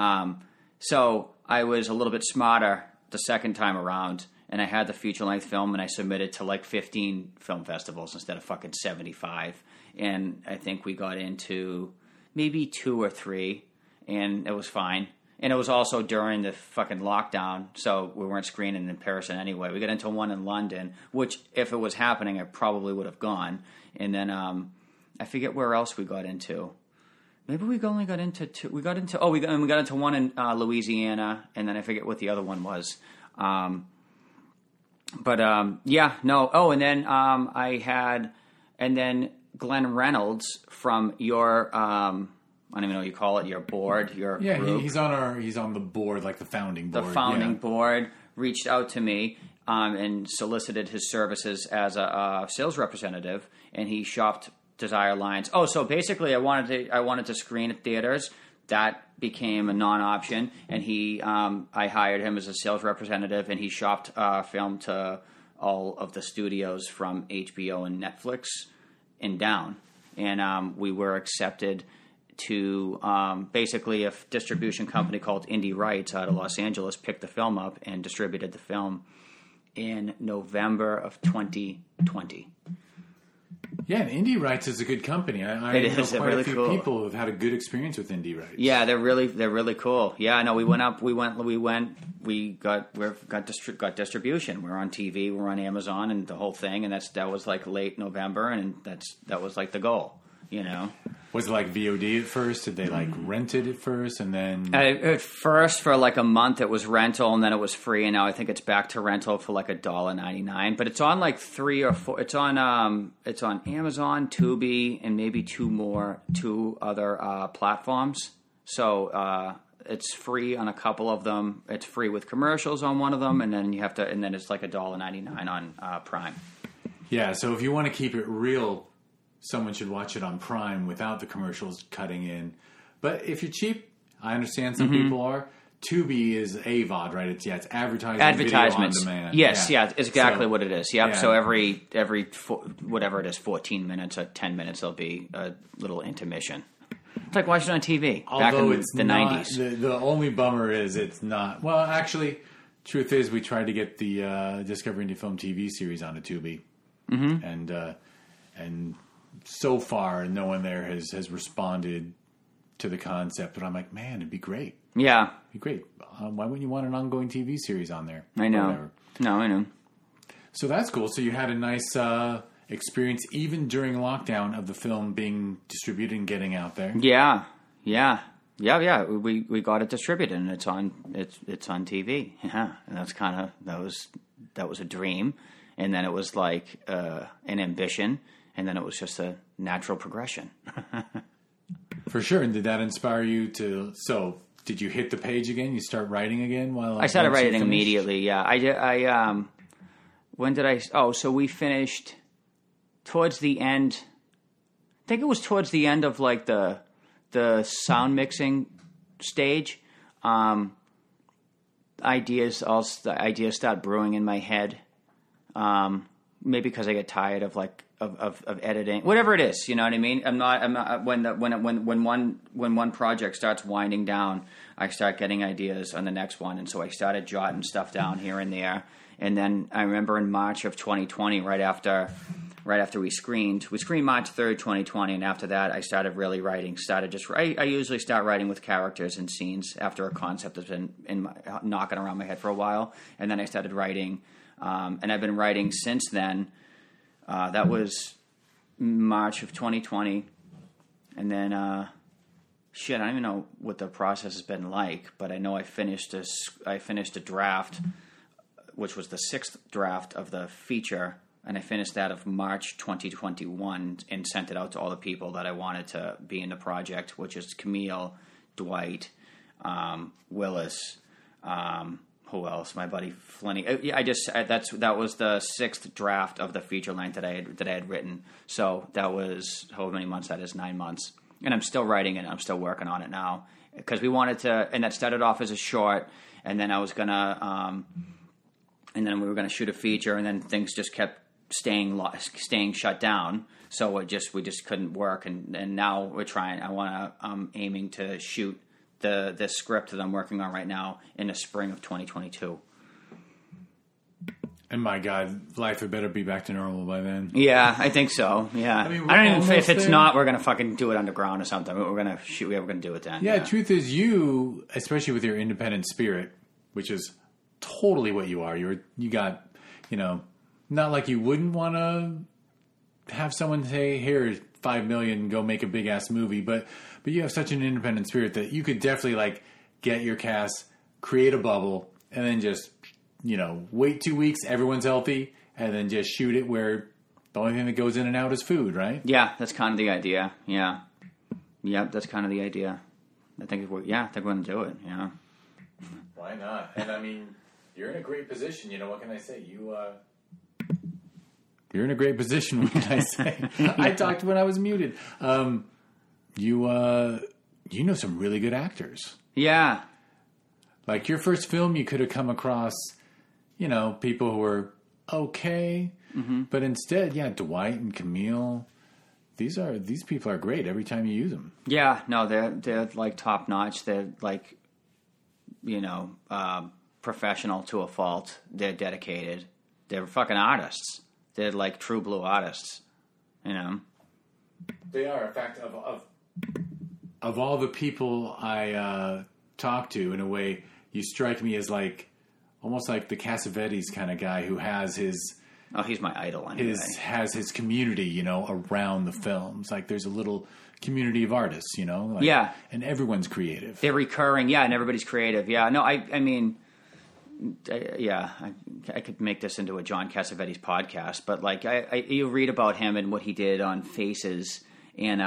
S2: So I was a little bit smarter the second time around, and I had the feature length film, and I submitted to like 15 film festivals instead of fucking 75. And I think we got into maybe 2 or 3, and it was fine. And it was also during the fucking lockdown, so we weren't screening in person anyway. We got into one in London, which if it was happening, I probably would have gone. And then I forget where else we got into. Maybe we only got into 2. We got into one in Louisiana, and then I forget what the other one was. And then and then Glenn Reynolds from your I don't even know what you call it, your board, your group. He's on the board, like the founding board. The founding board reached out to me and solicited his services as a sales representative, and he shopped Desire Lines. Oh, so basically I wanted to screen at theaters. That became a non-option, and I hired him as a sales representative, and he shopped film to all of the studios from HBO and Netflix and down. And we were accepted to basically a distribution company called Indie Rights out of Los Angeles picked the film up and distributed the film in November of 2020.
S3: Yeah, and Indie Rights is a good company. I know quite really a few people who have had a good experience with Indie Rights.
S2: Yeah, they're really cool. Yeah, no, we got distribution. We're on TV, we're on Amazon, and the whole thing. And that was like late November, and that was like the goal. You know,
S3: was it like VOD at first? Did they like rent it at first, and then
S2: at first for like a month it was rental, and then it was free, and now I think it's back to rental for like $1.99. But it's on like 3 or 4. It's on Amazon, Tubi, and maybe 2 other platforms. So it's free on a couple of them. It's free with commercials on one of them, and then it's like $1.99 on Prime.
S3: Yeah, so if you want to keep it real someone should watch it on Prime without the commercials cutting in. But if you're cheap, I understand some people are. Tubi is AVOD, right? It's advertisements, video on demand.
S2: Yes, it's exactly what it is. Yep. Yeah. So every whatever it is, 14 minutes or 10 minutes, there'll be a little intermission. It's like watching it on TV back in the 90s.
S3: The only bummer is it's not. Well, actually, truth is we tried to get the Discovery Indie Film TV series onto Tubi, and so far no one there has responded to the concept. But I'm like, man, it'd be great.
S2: Yeah.
S3: It'd be great. Why wouldn't you want an ongoing TV series on there?
S2: I know. No, I know.
S3: So that's cool. So you had a nice experience even during lockdown of the film being distributed and getting out there.
S2: Yeah. We got it distributed and it's on TV. Yeah, and that's that was a dream, and then it was like an ambition, and then it was just a natural progression.
S3: For sure. And did that inspire you to? So did you hit the page again? You start writing again? While
S2: I started writing immediately. Yeah, I when did I? Oh, so we finished towards the end. I think it was towards the end of like the sound mixing stage. Ideas start brewing in my head. Maybe because I get tired of editing, whatever it is. You know what I mean? I'm not when one project starts winding down, I start getting ideas on the next one, and so I started jotting stuff down here and there. And then I remember in March of 2020, right after we screened March 3rd, 2020, and after that I started really writing. I usually start writing with characters and scenes after a concept has been knocking around my head for a while, and then I started writing, and I've been writing since then. That was March of 2020, and then I don't even know what the process has been like, but I know I finished a draft, which was the 6th draft of the feature. And I finished that of March 2021 and sent it out to all the people that I wanted to be in the project, which is Camille, Dwight, Willis, who else? My buddy Flinny. That was the 6th draft of the feature length that I had written. So that was however many months that is, 9 months, and I'm still writing it. I'm still working on it now because we wanted to, and that started off as a short, and then I was gonna, and then we were gonna shoot a feature, and then things just kept staying shut down, so we just couldn't work, and now we're trying. I'm aiming to shoot the script that I'm working on right now in the spring of 2022. And
S3: my God, life had better be back to normal by then.
S2: Yeah, I think so. Yeah, I don't even. If it's not, we're gonna fucking do it underground or something. We're gonna shoot. We're gonna do it then.
S3: Yeah, truth is, you, especially with your independent spirit, which is totally what you are. You got, not like you wouldn't want to have someone say, "Here, $5 million, go make a big ass movie," but you have such an independent spirit that you could definitely get your cast, create a bubble, and then just wait 2 weeks, everyone's healthy, and then just shoot it where the only thing that goes in and out is food, right?
S2: Yeah, that's kind of the idea. Yeah, that's kind of the idea. I think we're going to do it. Yeah.
S3: Why not? And I mean, you're in a great position. What can I say? You're in a great position. What can I say? I talked when I was muted. You know some really good actors.
S2: Yeah.
S3: Like your first film, you could have come across, people who were okay, but instead, Dwight and Camille, these people are great every time you use them.
S2: Yeah, no, they're like top notch. They're like, professional to a fault. They're dedicated. They're fucking artists. They're like true blue artists.
S3: They are. In fact, of all the people I talk to, in a way, you strike me as almost like the Cassavetes kind of guy who has his.
S2: Oh, he's my idol. Anyway.
S3: Has his community, around the films. Like there's a little community of artists,
S2: yeah,
S3: and everyone's creative.
S2: They're recurring, and everybody's creative. Yeah, no, I mean, I could make this into a John Cassavetes podcast, but you read about him and what he did on Faces, and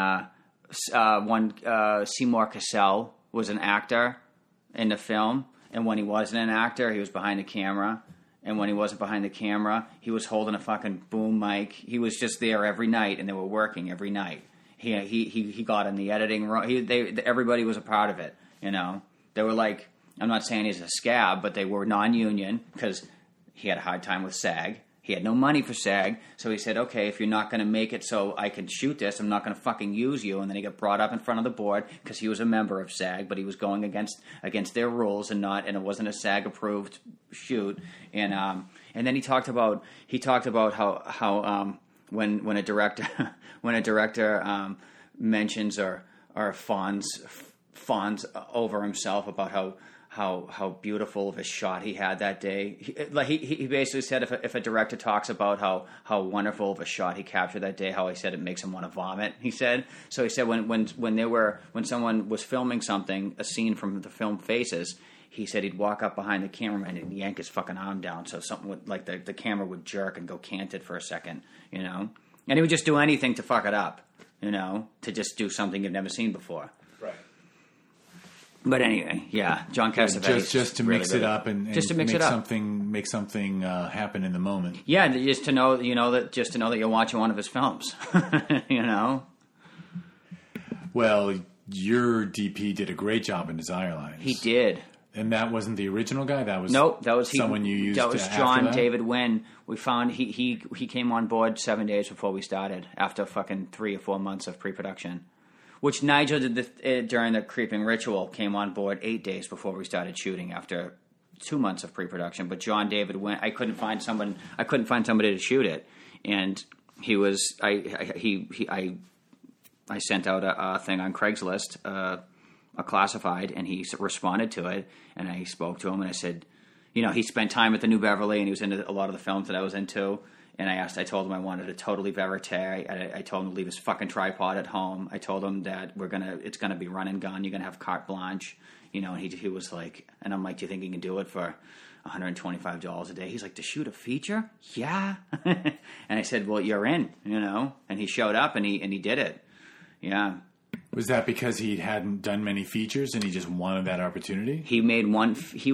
S2: Seymour Cassell was an actor in the film, and when he wasn't an actor, he was behind the camera, And when he wasn't behind the camera, he was holding a fucking boom mic. He was just there every night, and they were working every night. He got in the editing room. Everybody was a part of it. You know, they were like, I'm not saying he's a scab, but they were non-union because he had a hard time with SAG. He had no money for SAG, so he said, okay, if you're not going to make it so I can shoot this, I'm not going to fucking use you. And then he got brought up in front of the board because he was a member of SAG, but he was going against their rules and it wasn't a SAG-approved shoot. And then he talked about how when a director mentions or fawns over himself about how beautiful of a shot he had that day. He basically said if a director talks about how wonderful of a shot he captured that day, how he said it makes him want to vomit. He said so. He said when someone was filming something, a scene from the film Faces, he said he'd walk up behind the cameraman and yank his fucking arm down so something would like the camera would jerk and go canted for a second, you know, and he would just do anything to fuck it up, you know, to just do something you've never seen before. But anyway, yeah, John Cassavetes.
S3: Just to mix it up and
S2: just to mix it up.
S3: Make something happen in the moment.
S2: Yeah, just to know, that you're watching one of his films, you know.
S3: Well, your DP did a great job in Desire Lines.
S2: He did.
S3: And that wasn't the original guy. That was someone you used.
S2: That was John David Wynn. We found he came on board 7 days before we started, after fucking 3 or 4 months of pre-production. Which Nigel did during the Creeping Ritual, came on board 8 days before we started shooting after 2 months of pre-production. But John David went. I couldn't find somebody to shoot it, and he was. I sent out a thing on Craigslist, a classified, and he responded to it. And I spoke to him, and I said, you know, he spent time at the New Beverly, and he was into a lot of the films that I was into. And I told him I wanted a totally verite. I told him to leave his fucking tripod at home. I told him that it's gonna be run and gun. You're gonna have carte blanche, you know. And he was like, and I'm like, do you think you can do it for $125 a day? He's like, to shoot a feature? Yeah. And I said, well, you're in, you know. And he showed up and he did it. Yeah.
S3: Was that because he hadn't done many features and he just wanted that opportunity?
S2: He made one.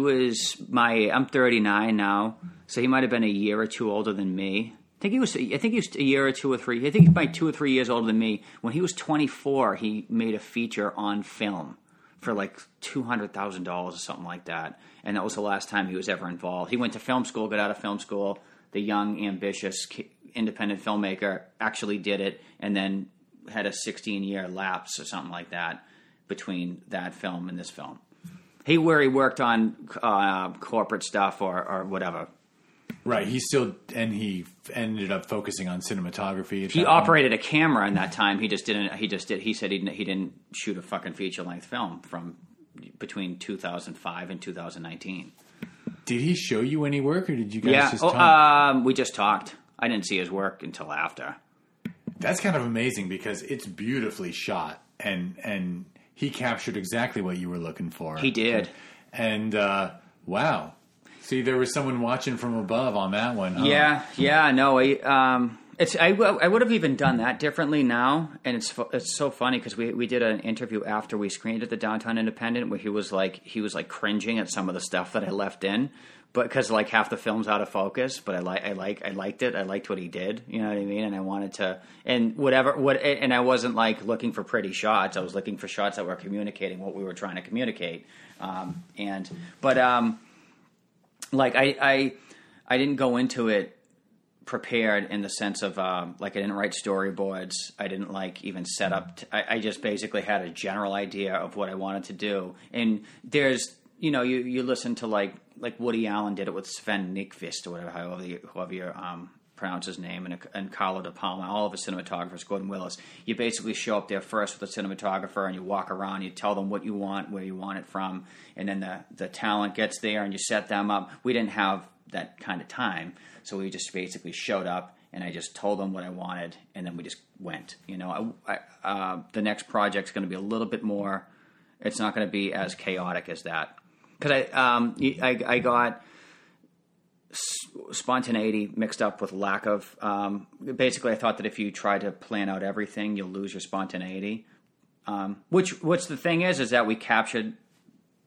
S2: I'm 39 now, so he might have been a year or two older than me. I think he was a year or 2 or 3. I think he's about 2 or 3 years older than me. When he was 24, he made a feature on film for like $200,000 or something like that. And that was the last time he was ever involved. He went to film school, got out of film school. The young, ambitious, independent filmmaker actually did it, and then had a 16-year lapse or something like that between that film and this film. He worked on corporate stuff or whatever.
S3: Right. He ended up focusing on cinematography.
S2: He operated a camera in that time. He said he didn't shoot a fucking feature-length film from between 2005 and 2019.
S3: Did he show you any work, or did you guys just talk?
S2: We just talked. I didn't see his work until after.
S3: That's kind of amazing because it's beautifully shot, and he captured exactly what you were looking for.
S2: He did.
S3: And wow. See, there was someone watching from above on that one. Huh?
S2: Yeah, no. I would have even done that differently now, and it's so funny because we did an interview after we screened at the Downtown Independent where he was like cringing at some of the stuff that I left in, but because like half the film's out of focus. But I liked it. I liked what he did. You know what I mean? And I wanted to, and and I wasn't like looking for pretty shots. I was looking for shots that were communicating what we were trying to communicate. Like I didn't go into it prepared in the sense of like I didn't write storyboards. I didn't like even set up. I just basically had a general idea of what I wanted to do. And there's you listen to like Woody Allen did it with Sven Nykvist or whatever, however you pronounce his name, and Carlo De Palma, all of his cinematographers, Gordon Willis. You basically show up there first with the cinematographer and you walk around, you tell them what you want, where you want it from, and then the talent gets there and you set them up. We didn't have that kind of time, so we just basically showed up and I just told them what I wanted, and then we just went. The next project's going to be a little bit more. It's not going to be as chaotic as that because I got spontaneity mixed up with lack of. Basically, I thought that if you try to plan out everything, you'll lose your spontaneity. Which the thing is that we captured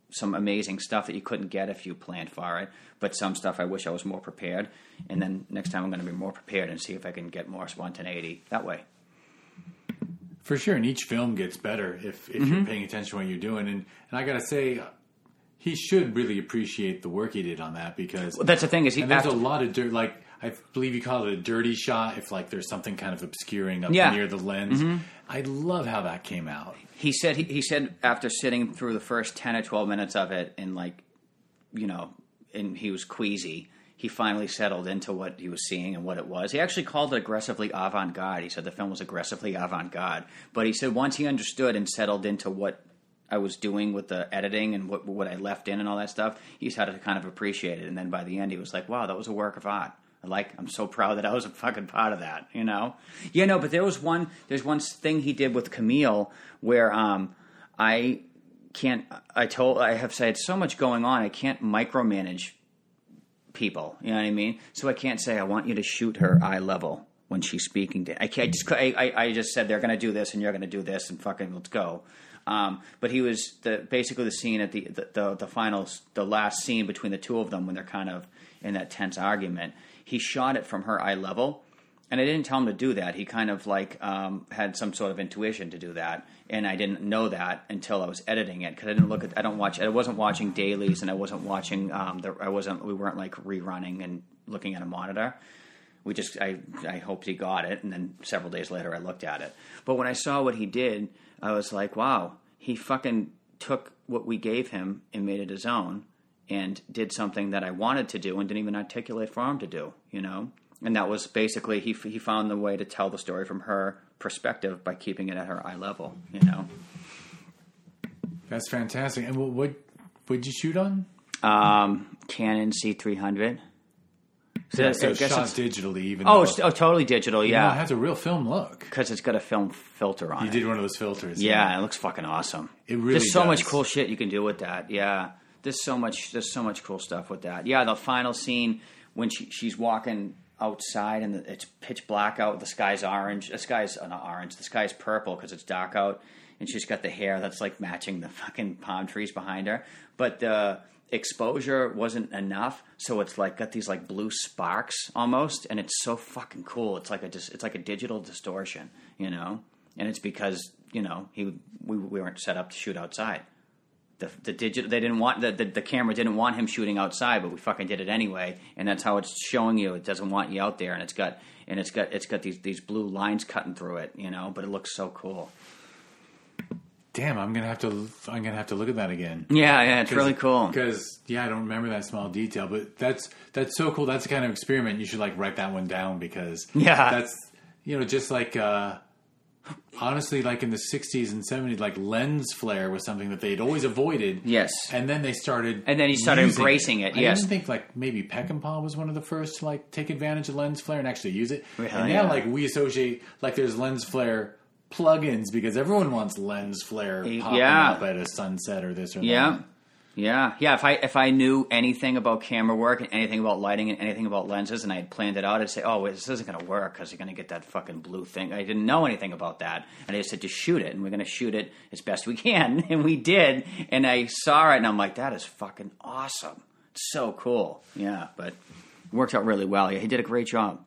S2: some amazing stuff that you couldn't get if you planned for it. But some stuff I wish I was more prepared. And then next time I'm going to be more prepared and see if I can get more spontaneity that way.
S3: For sure, and each film gets better if you're paying attention to what you're doing. And I got to say, he should really appreciate the work he did on that because...
S2: Well, that's the thing is
S3: there's a lot of dirt, like, I believe you call it a dirty shot if, like, there's something kind of obscuring up near the lens. I love how that came out.
S2: He said after sitting through the first 10 or 12 minutes of it and, like, and he was queasy, he finally settled into what he was seeing and what it was. He actually called it aggressively avant-garde. He said the film was aggressively avant-garde. But he said once he understood and settled into what I was doing with the editing and what I left in and all that stuff, he started to kind of appreciate it. And then by the end, he was like, wow, that was a work of art. I'm so proud that I was a fucking part of that, Yeah, no, but there's one thing he did with Camille where I have said so much going on, I can't micromanage people, you know what I mean? So I can't say I want you to shoot her eye level when she's speaking to. I just said they're going to do this and you're going to do this and fucking let's go. But he was basically the scene at the last scene between the two of them when they're kind of in that tense argument. He shot it from her eye level, and I didn't tell him to do that. He kind of like had some sort of intuition to do that, and I didn't know that until I was editing it because I wasn't watching dailies, and I wasn't watching. We weren't like rerunning and looking at a monitor. I hoped he got it, and then several days later I looked at it. But when I saw what he did, I was like, wow, he fucking took what we gave him and made it his own and did something that I wanted to do and didn't even articulate for him to do, And that was basically, he found the way to tell the story from her perspective by keeping it at her eye level,
S3: That's fantastic. And what did you shoot on?
S2: Canon C300.
S3: So it's shot digitally, even.
S2: Totally digital. Yeah,
S3: it has a real film look
S2: because it's got a film filter on it.
S3: You did one of those filters.
S2: Yeah, it looks fucking awesome.
S3: It really.
S2: There's so much cool shit you can do with that. Yeah, there's so much cool stuff with that. Yeah, the final scene when she's walking outside and it's pitch black out. The sky's orange. The sky's not orange. The sky's purple because it's dark out, and she's got the hair that's like matching the fucking palm trees behind her. But the exposure wasn't enough, so it's like got these like blue sparks almost, and it's so fucking cool. It's like a digital distortion, and it's because we weren't set up to shoot outside. The digital they didn't want the camera didn't want him shooting outside, but we fucking did it anyway, and that's how it's showing you. It doesn't want you out there, and it's got these blue lines cutting through it, but it looks so cool.
S3: Damn, I'm gonna have to look at that again.
S2: Yeah, it's really cool.
S3: Because I don't remember that small detail, but that's so cool. That's the kind of experiment you should like write that one down because that's just like honestly, like in the 60s and 70s, like lens flare was something that they'd always avoided.
S2: Yes,
S3: and then they started,
S2: he started embracing it. Yes,
S3: I didn't think like maybe Peckinpah was one of the first to like take advantage of lens flare and actually use it.
S2: Really?
S3: And now like we associate like there's lens flare plugins because everyone wants lens flare popping up at a sunset or this or that. Yeah. If I knew anything about camera work and anything about lighting and anything about lenses and I had planned it out, I'd say, oh, this isn't going to work because you're going to get that fucking blue thing. I didn't know anything about that. And I just said, just shoot it. And we're going to shoot it as best we can. And we did. And I saw it and I'm like, that is fucking awesome. It's so cool. Yeah, but it worked out really well. Yeah, he did a great job.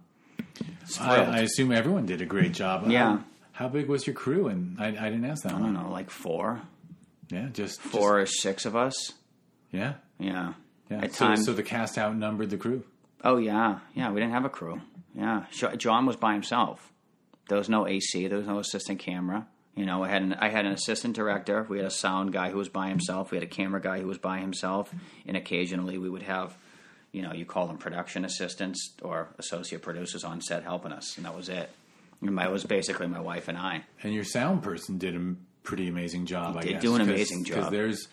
S3: I assume everyone did a great job.
S2: Yeah.
S3: How big was your crew? And I didn't ask that.
S2: I don't know, like 4.
S3: Yeah, just
S2: 4 or 6 of us.
S3: Yeah.
S2: Yeah.
S3: At times, so the cast outnumbered the crew.
S2: Oh yeah, we didn't have a crew. Yeah, John was by himself. There was no AC. There was no assistant camera. I had an assistant director. We had a sound guy who was by himself. We had a camera guy who was by himself. And occasionally we would have, you call them production assistants or associate producers on set helping us, and that was it. It was basically my wife and I.
S3: And your sound person did a pretty amazing job, I guess.
S2: They do an amazing job.
S3: Because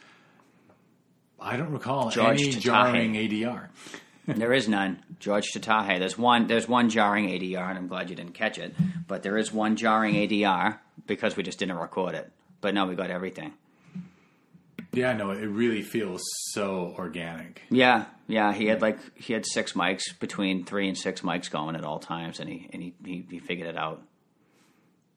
S3: I don't recall any jarring ADR.
S2: There is none. George Tatahe. There's one jarring ADR, and I'm glad you didn't catch it. But there is one jarring ADR because we just didn't record it. But no, we got everything.
S3: Yeah, no, it really feels so organic.
S2: Yeah. He had 6 mics, between 3 and 6 mics going at all times, and he figured it out.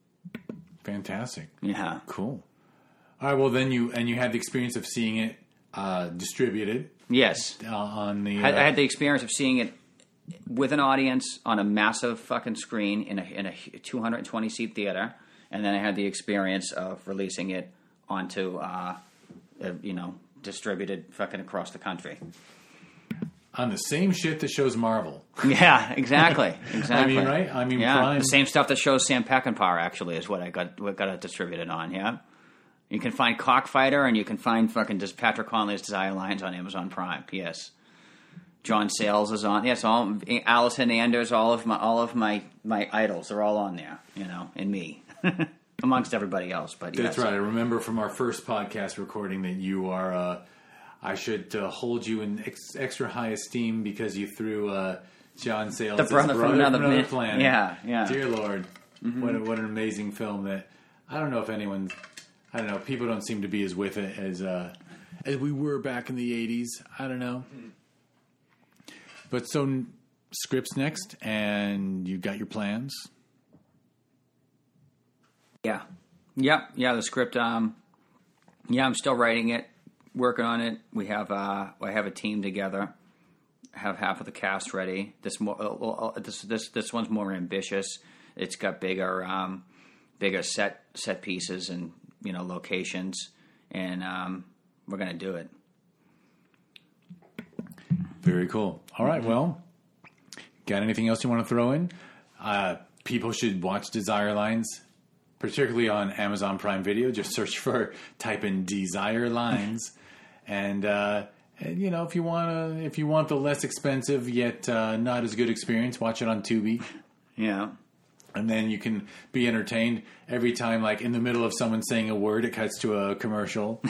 S3: Fantastic.
S2: Yeah.
S3: Cool. All right. Well, then you had the experience of seeing it distributed.
S2: Yes.
S3: On the.
S2: I had the experience of seeing it with an audience on a massive fucking screen in a 220 seat theater, and then I had the experience of releasing it onto distributed fucking across the country.
S3: On the same shit that shows Marvel.
S2: Yeah, exactly.
S3: I mean, right? I mean,
S2: yeah,
S3: Prime.
S2: the same stuff that shows Sam Peckinpah actually is what got it distributed on. Yeah, you can find Cockfighter and you can find fucking just Patrick Connolly's Desire Lines on Amazon Prime. Yes, John Sayles is on. Yes, all Allison Anders, all of my idols, they're all on there. And me. Amongst everybody else, but yes.
S3: That's right. I remember from our first podcast recording that you are. I should hold you in extra high esteem because you threw John Sayles'
S2: the brother from another
S3: planet.
S2: Yeah.
S3: Dear Lord, what an amazing film that I don't know if anyone. I don't know. People don't seem to be as with it as we were back in the 80s. I don't know. But so scripts next, and you've got your plans.
S2: Yeah. The script. I'm still writing it, working on it. We have I have a team together. Have half of the cast ready. This one's more ambitious. It's got bigger set pieces and locations, and we're gonna do it.
S3: Very cool. All right. Well, got anything else you want to throw in? People should watch Desire Lines, particularly on Amazon Prime Video. Just type in Desire Lines, and if you want the less expensive yet not as good experience, watch it on Tubi.
S2: Yeah.
S3: And then you can be entertained every time, like in the middle of someone saying a word, it cuts to a commercial.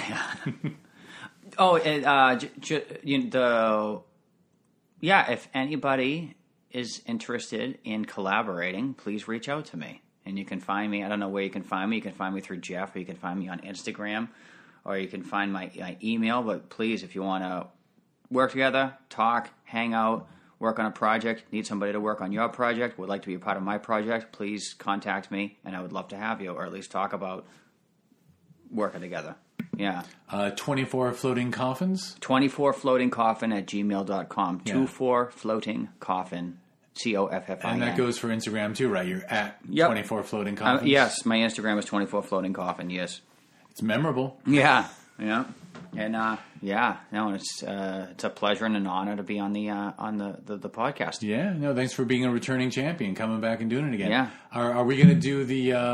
S2: If anybody is interested in collaborating, please reach out to me. And you can find me. I don't know where you can find me. You can find me through Jeff, or you can find me on Instagram, or you can find my email. But please, if you want to work together, talk, hang out, work on a project, need somebody to work on your project, would like to be a part of my project, please contact me, and I would love to have you, or at least talk about working together. Yeah.
S3: 24 floating coffins?
S2: 24 floating coffin at gmail.com.
S3: Yeah.
S2: 24 floating coffin. COFFIN.
S3: And that goes for Instagram too, right? You're at 24 floating coffins?
S2: Yes, my Instagram is 24 floating coffin, yes.
S3: It's memorable.
S2: Yeah. And it's a pleasure and an honor to be on the podcast.
S3: Yeah, no, thanks for being a returning champion, coming back and doing it again.
S2: Yeah.
S3: Are we going to do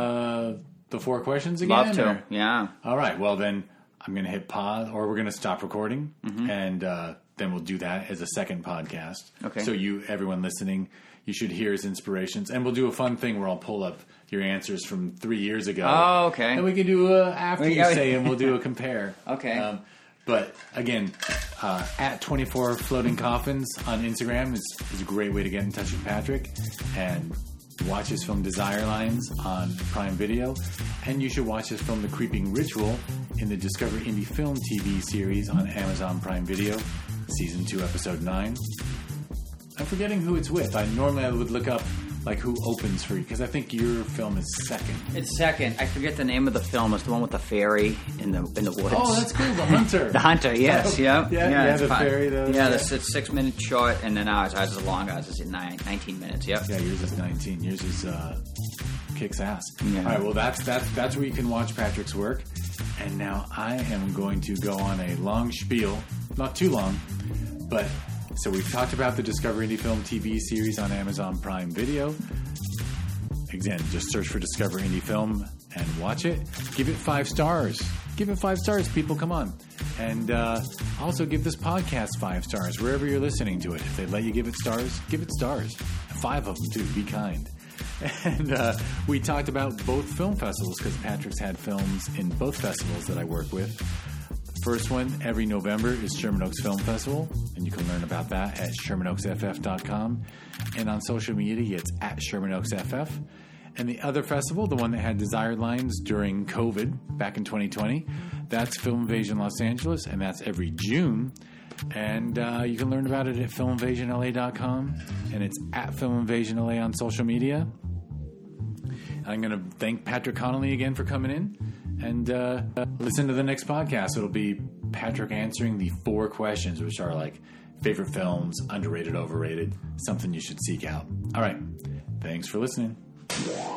S3: the 4 questions again?
S2: Love to. Yeah.
S3: All right. Well, then I'm going to hit pause, or we're going to stop recording, and then we'll do that as a second podcast.
S2: Okay.
S3: So everyone listening, you should hear his inspirations, and we'll do a fun thing where I'll pull up your answers from 3 years ago.
S2: Oh, okay.
S3: And we can do after you say, and we'll do a compare.
S2: Okay.
S3: But again, at 24 floating coffins on Instagram is a great way to get in touch with Patrick, and watch his film Desire Lines on Prime Video, and you should watch his film The Creeping Ritual in the Discover Indie Film TV series on Amazon Prime Video, Season 2, Episode 9. I'm forgetting who it's with. I would look up like who opens for you, because I think your film is second.
S2: It's second. I forget the name of the film. It's the one with the fairy in the woods.
S3: Oh, that's cool. The Hunter.
S2: The Hunter. Yes. Yeah.
S3: Yeah. The fairy.
S2: It's 6 minutes short, and then ours is long. Ours is 19 minutes. Yep.
S3: Yeah, yours is 19. Yours is kicks ass.
S2: Yeah.
S3: All right. Well, that's where you can watch Patrick's work. And now I am going to go on a long spiel, not too long, but. So we've talked about the Discover Indie Film TV series on Amazon Prime Video. Again, just search for Discover Indie Film and watch it. Give it 5 stars. Give it 5 stars, people. Come on. And also give this podcast 5 stars wherever you're listening to it. If they let you give it stars, give it stars. 5 of them, too. Be kind. And we talked about both film festivals, because Patrick's had films in both festivals that I work with. First one, every November, is Sherman Oaks Film Festival, and you can learn about that at ShermanOaksFF.com. And on social media, it's at ShermanOaksFF. And the other festival, the one that had Desire Lines during COVID back in 2020, that's Film Invasion Los Angeles, and that's every June. And you can learn about it at FilmInvasionLA.com, and it's at FilmInvasionLA on social media. I'm going to thank Patrick Connolly again for coming in. And listen to the next podcast. It'll be Patrick answering the 4 questions, which are like favorite films, underrated, overrated, something you should seek out. All right. Thanks for listening.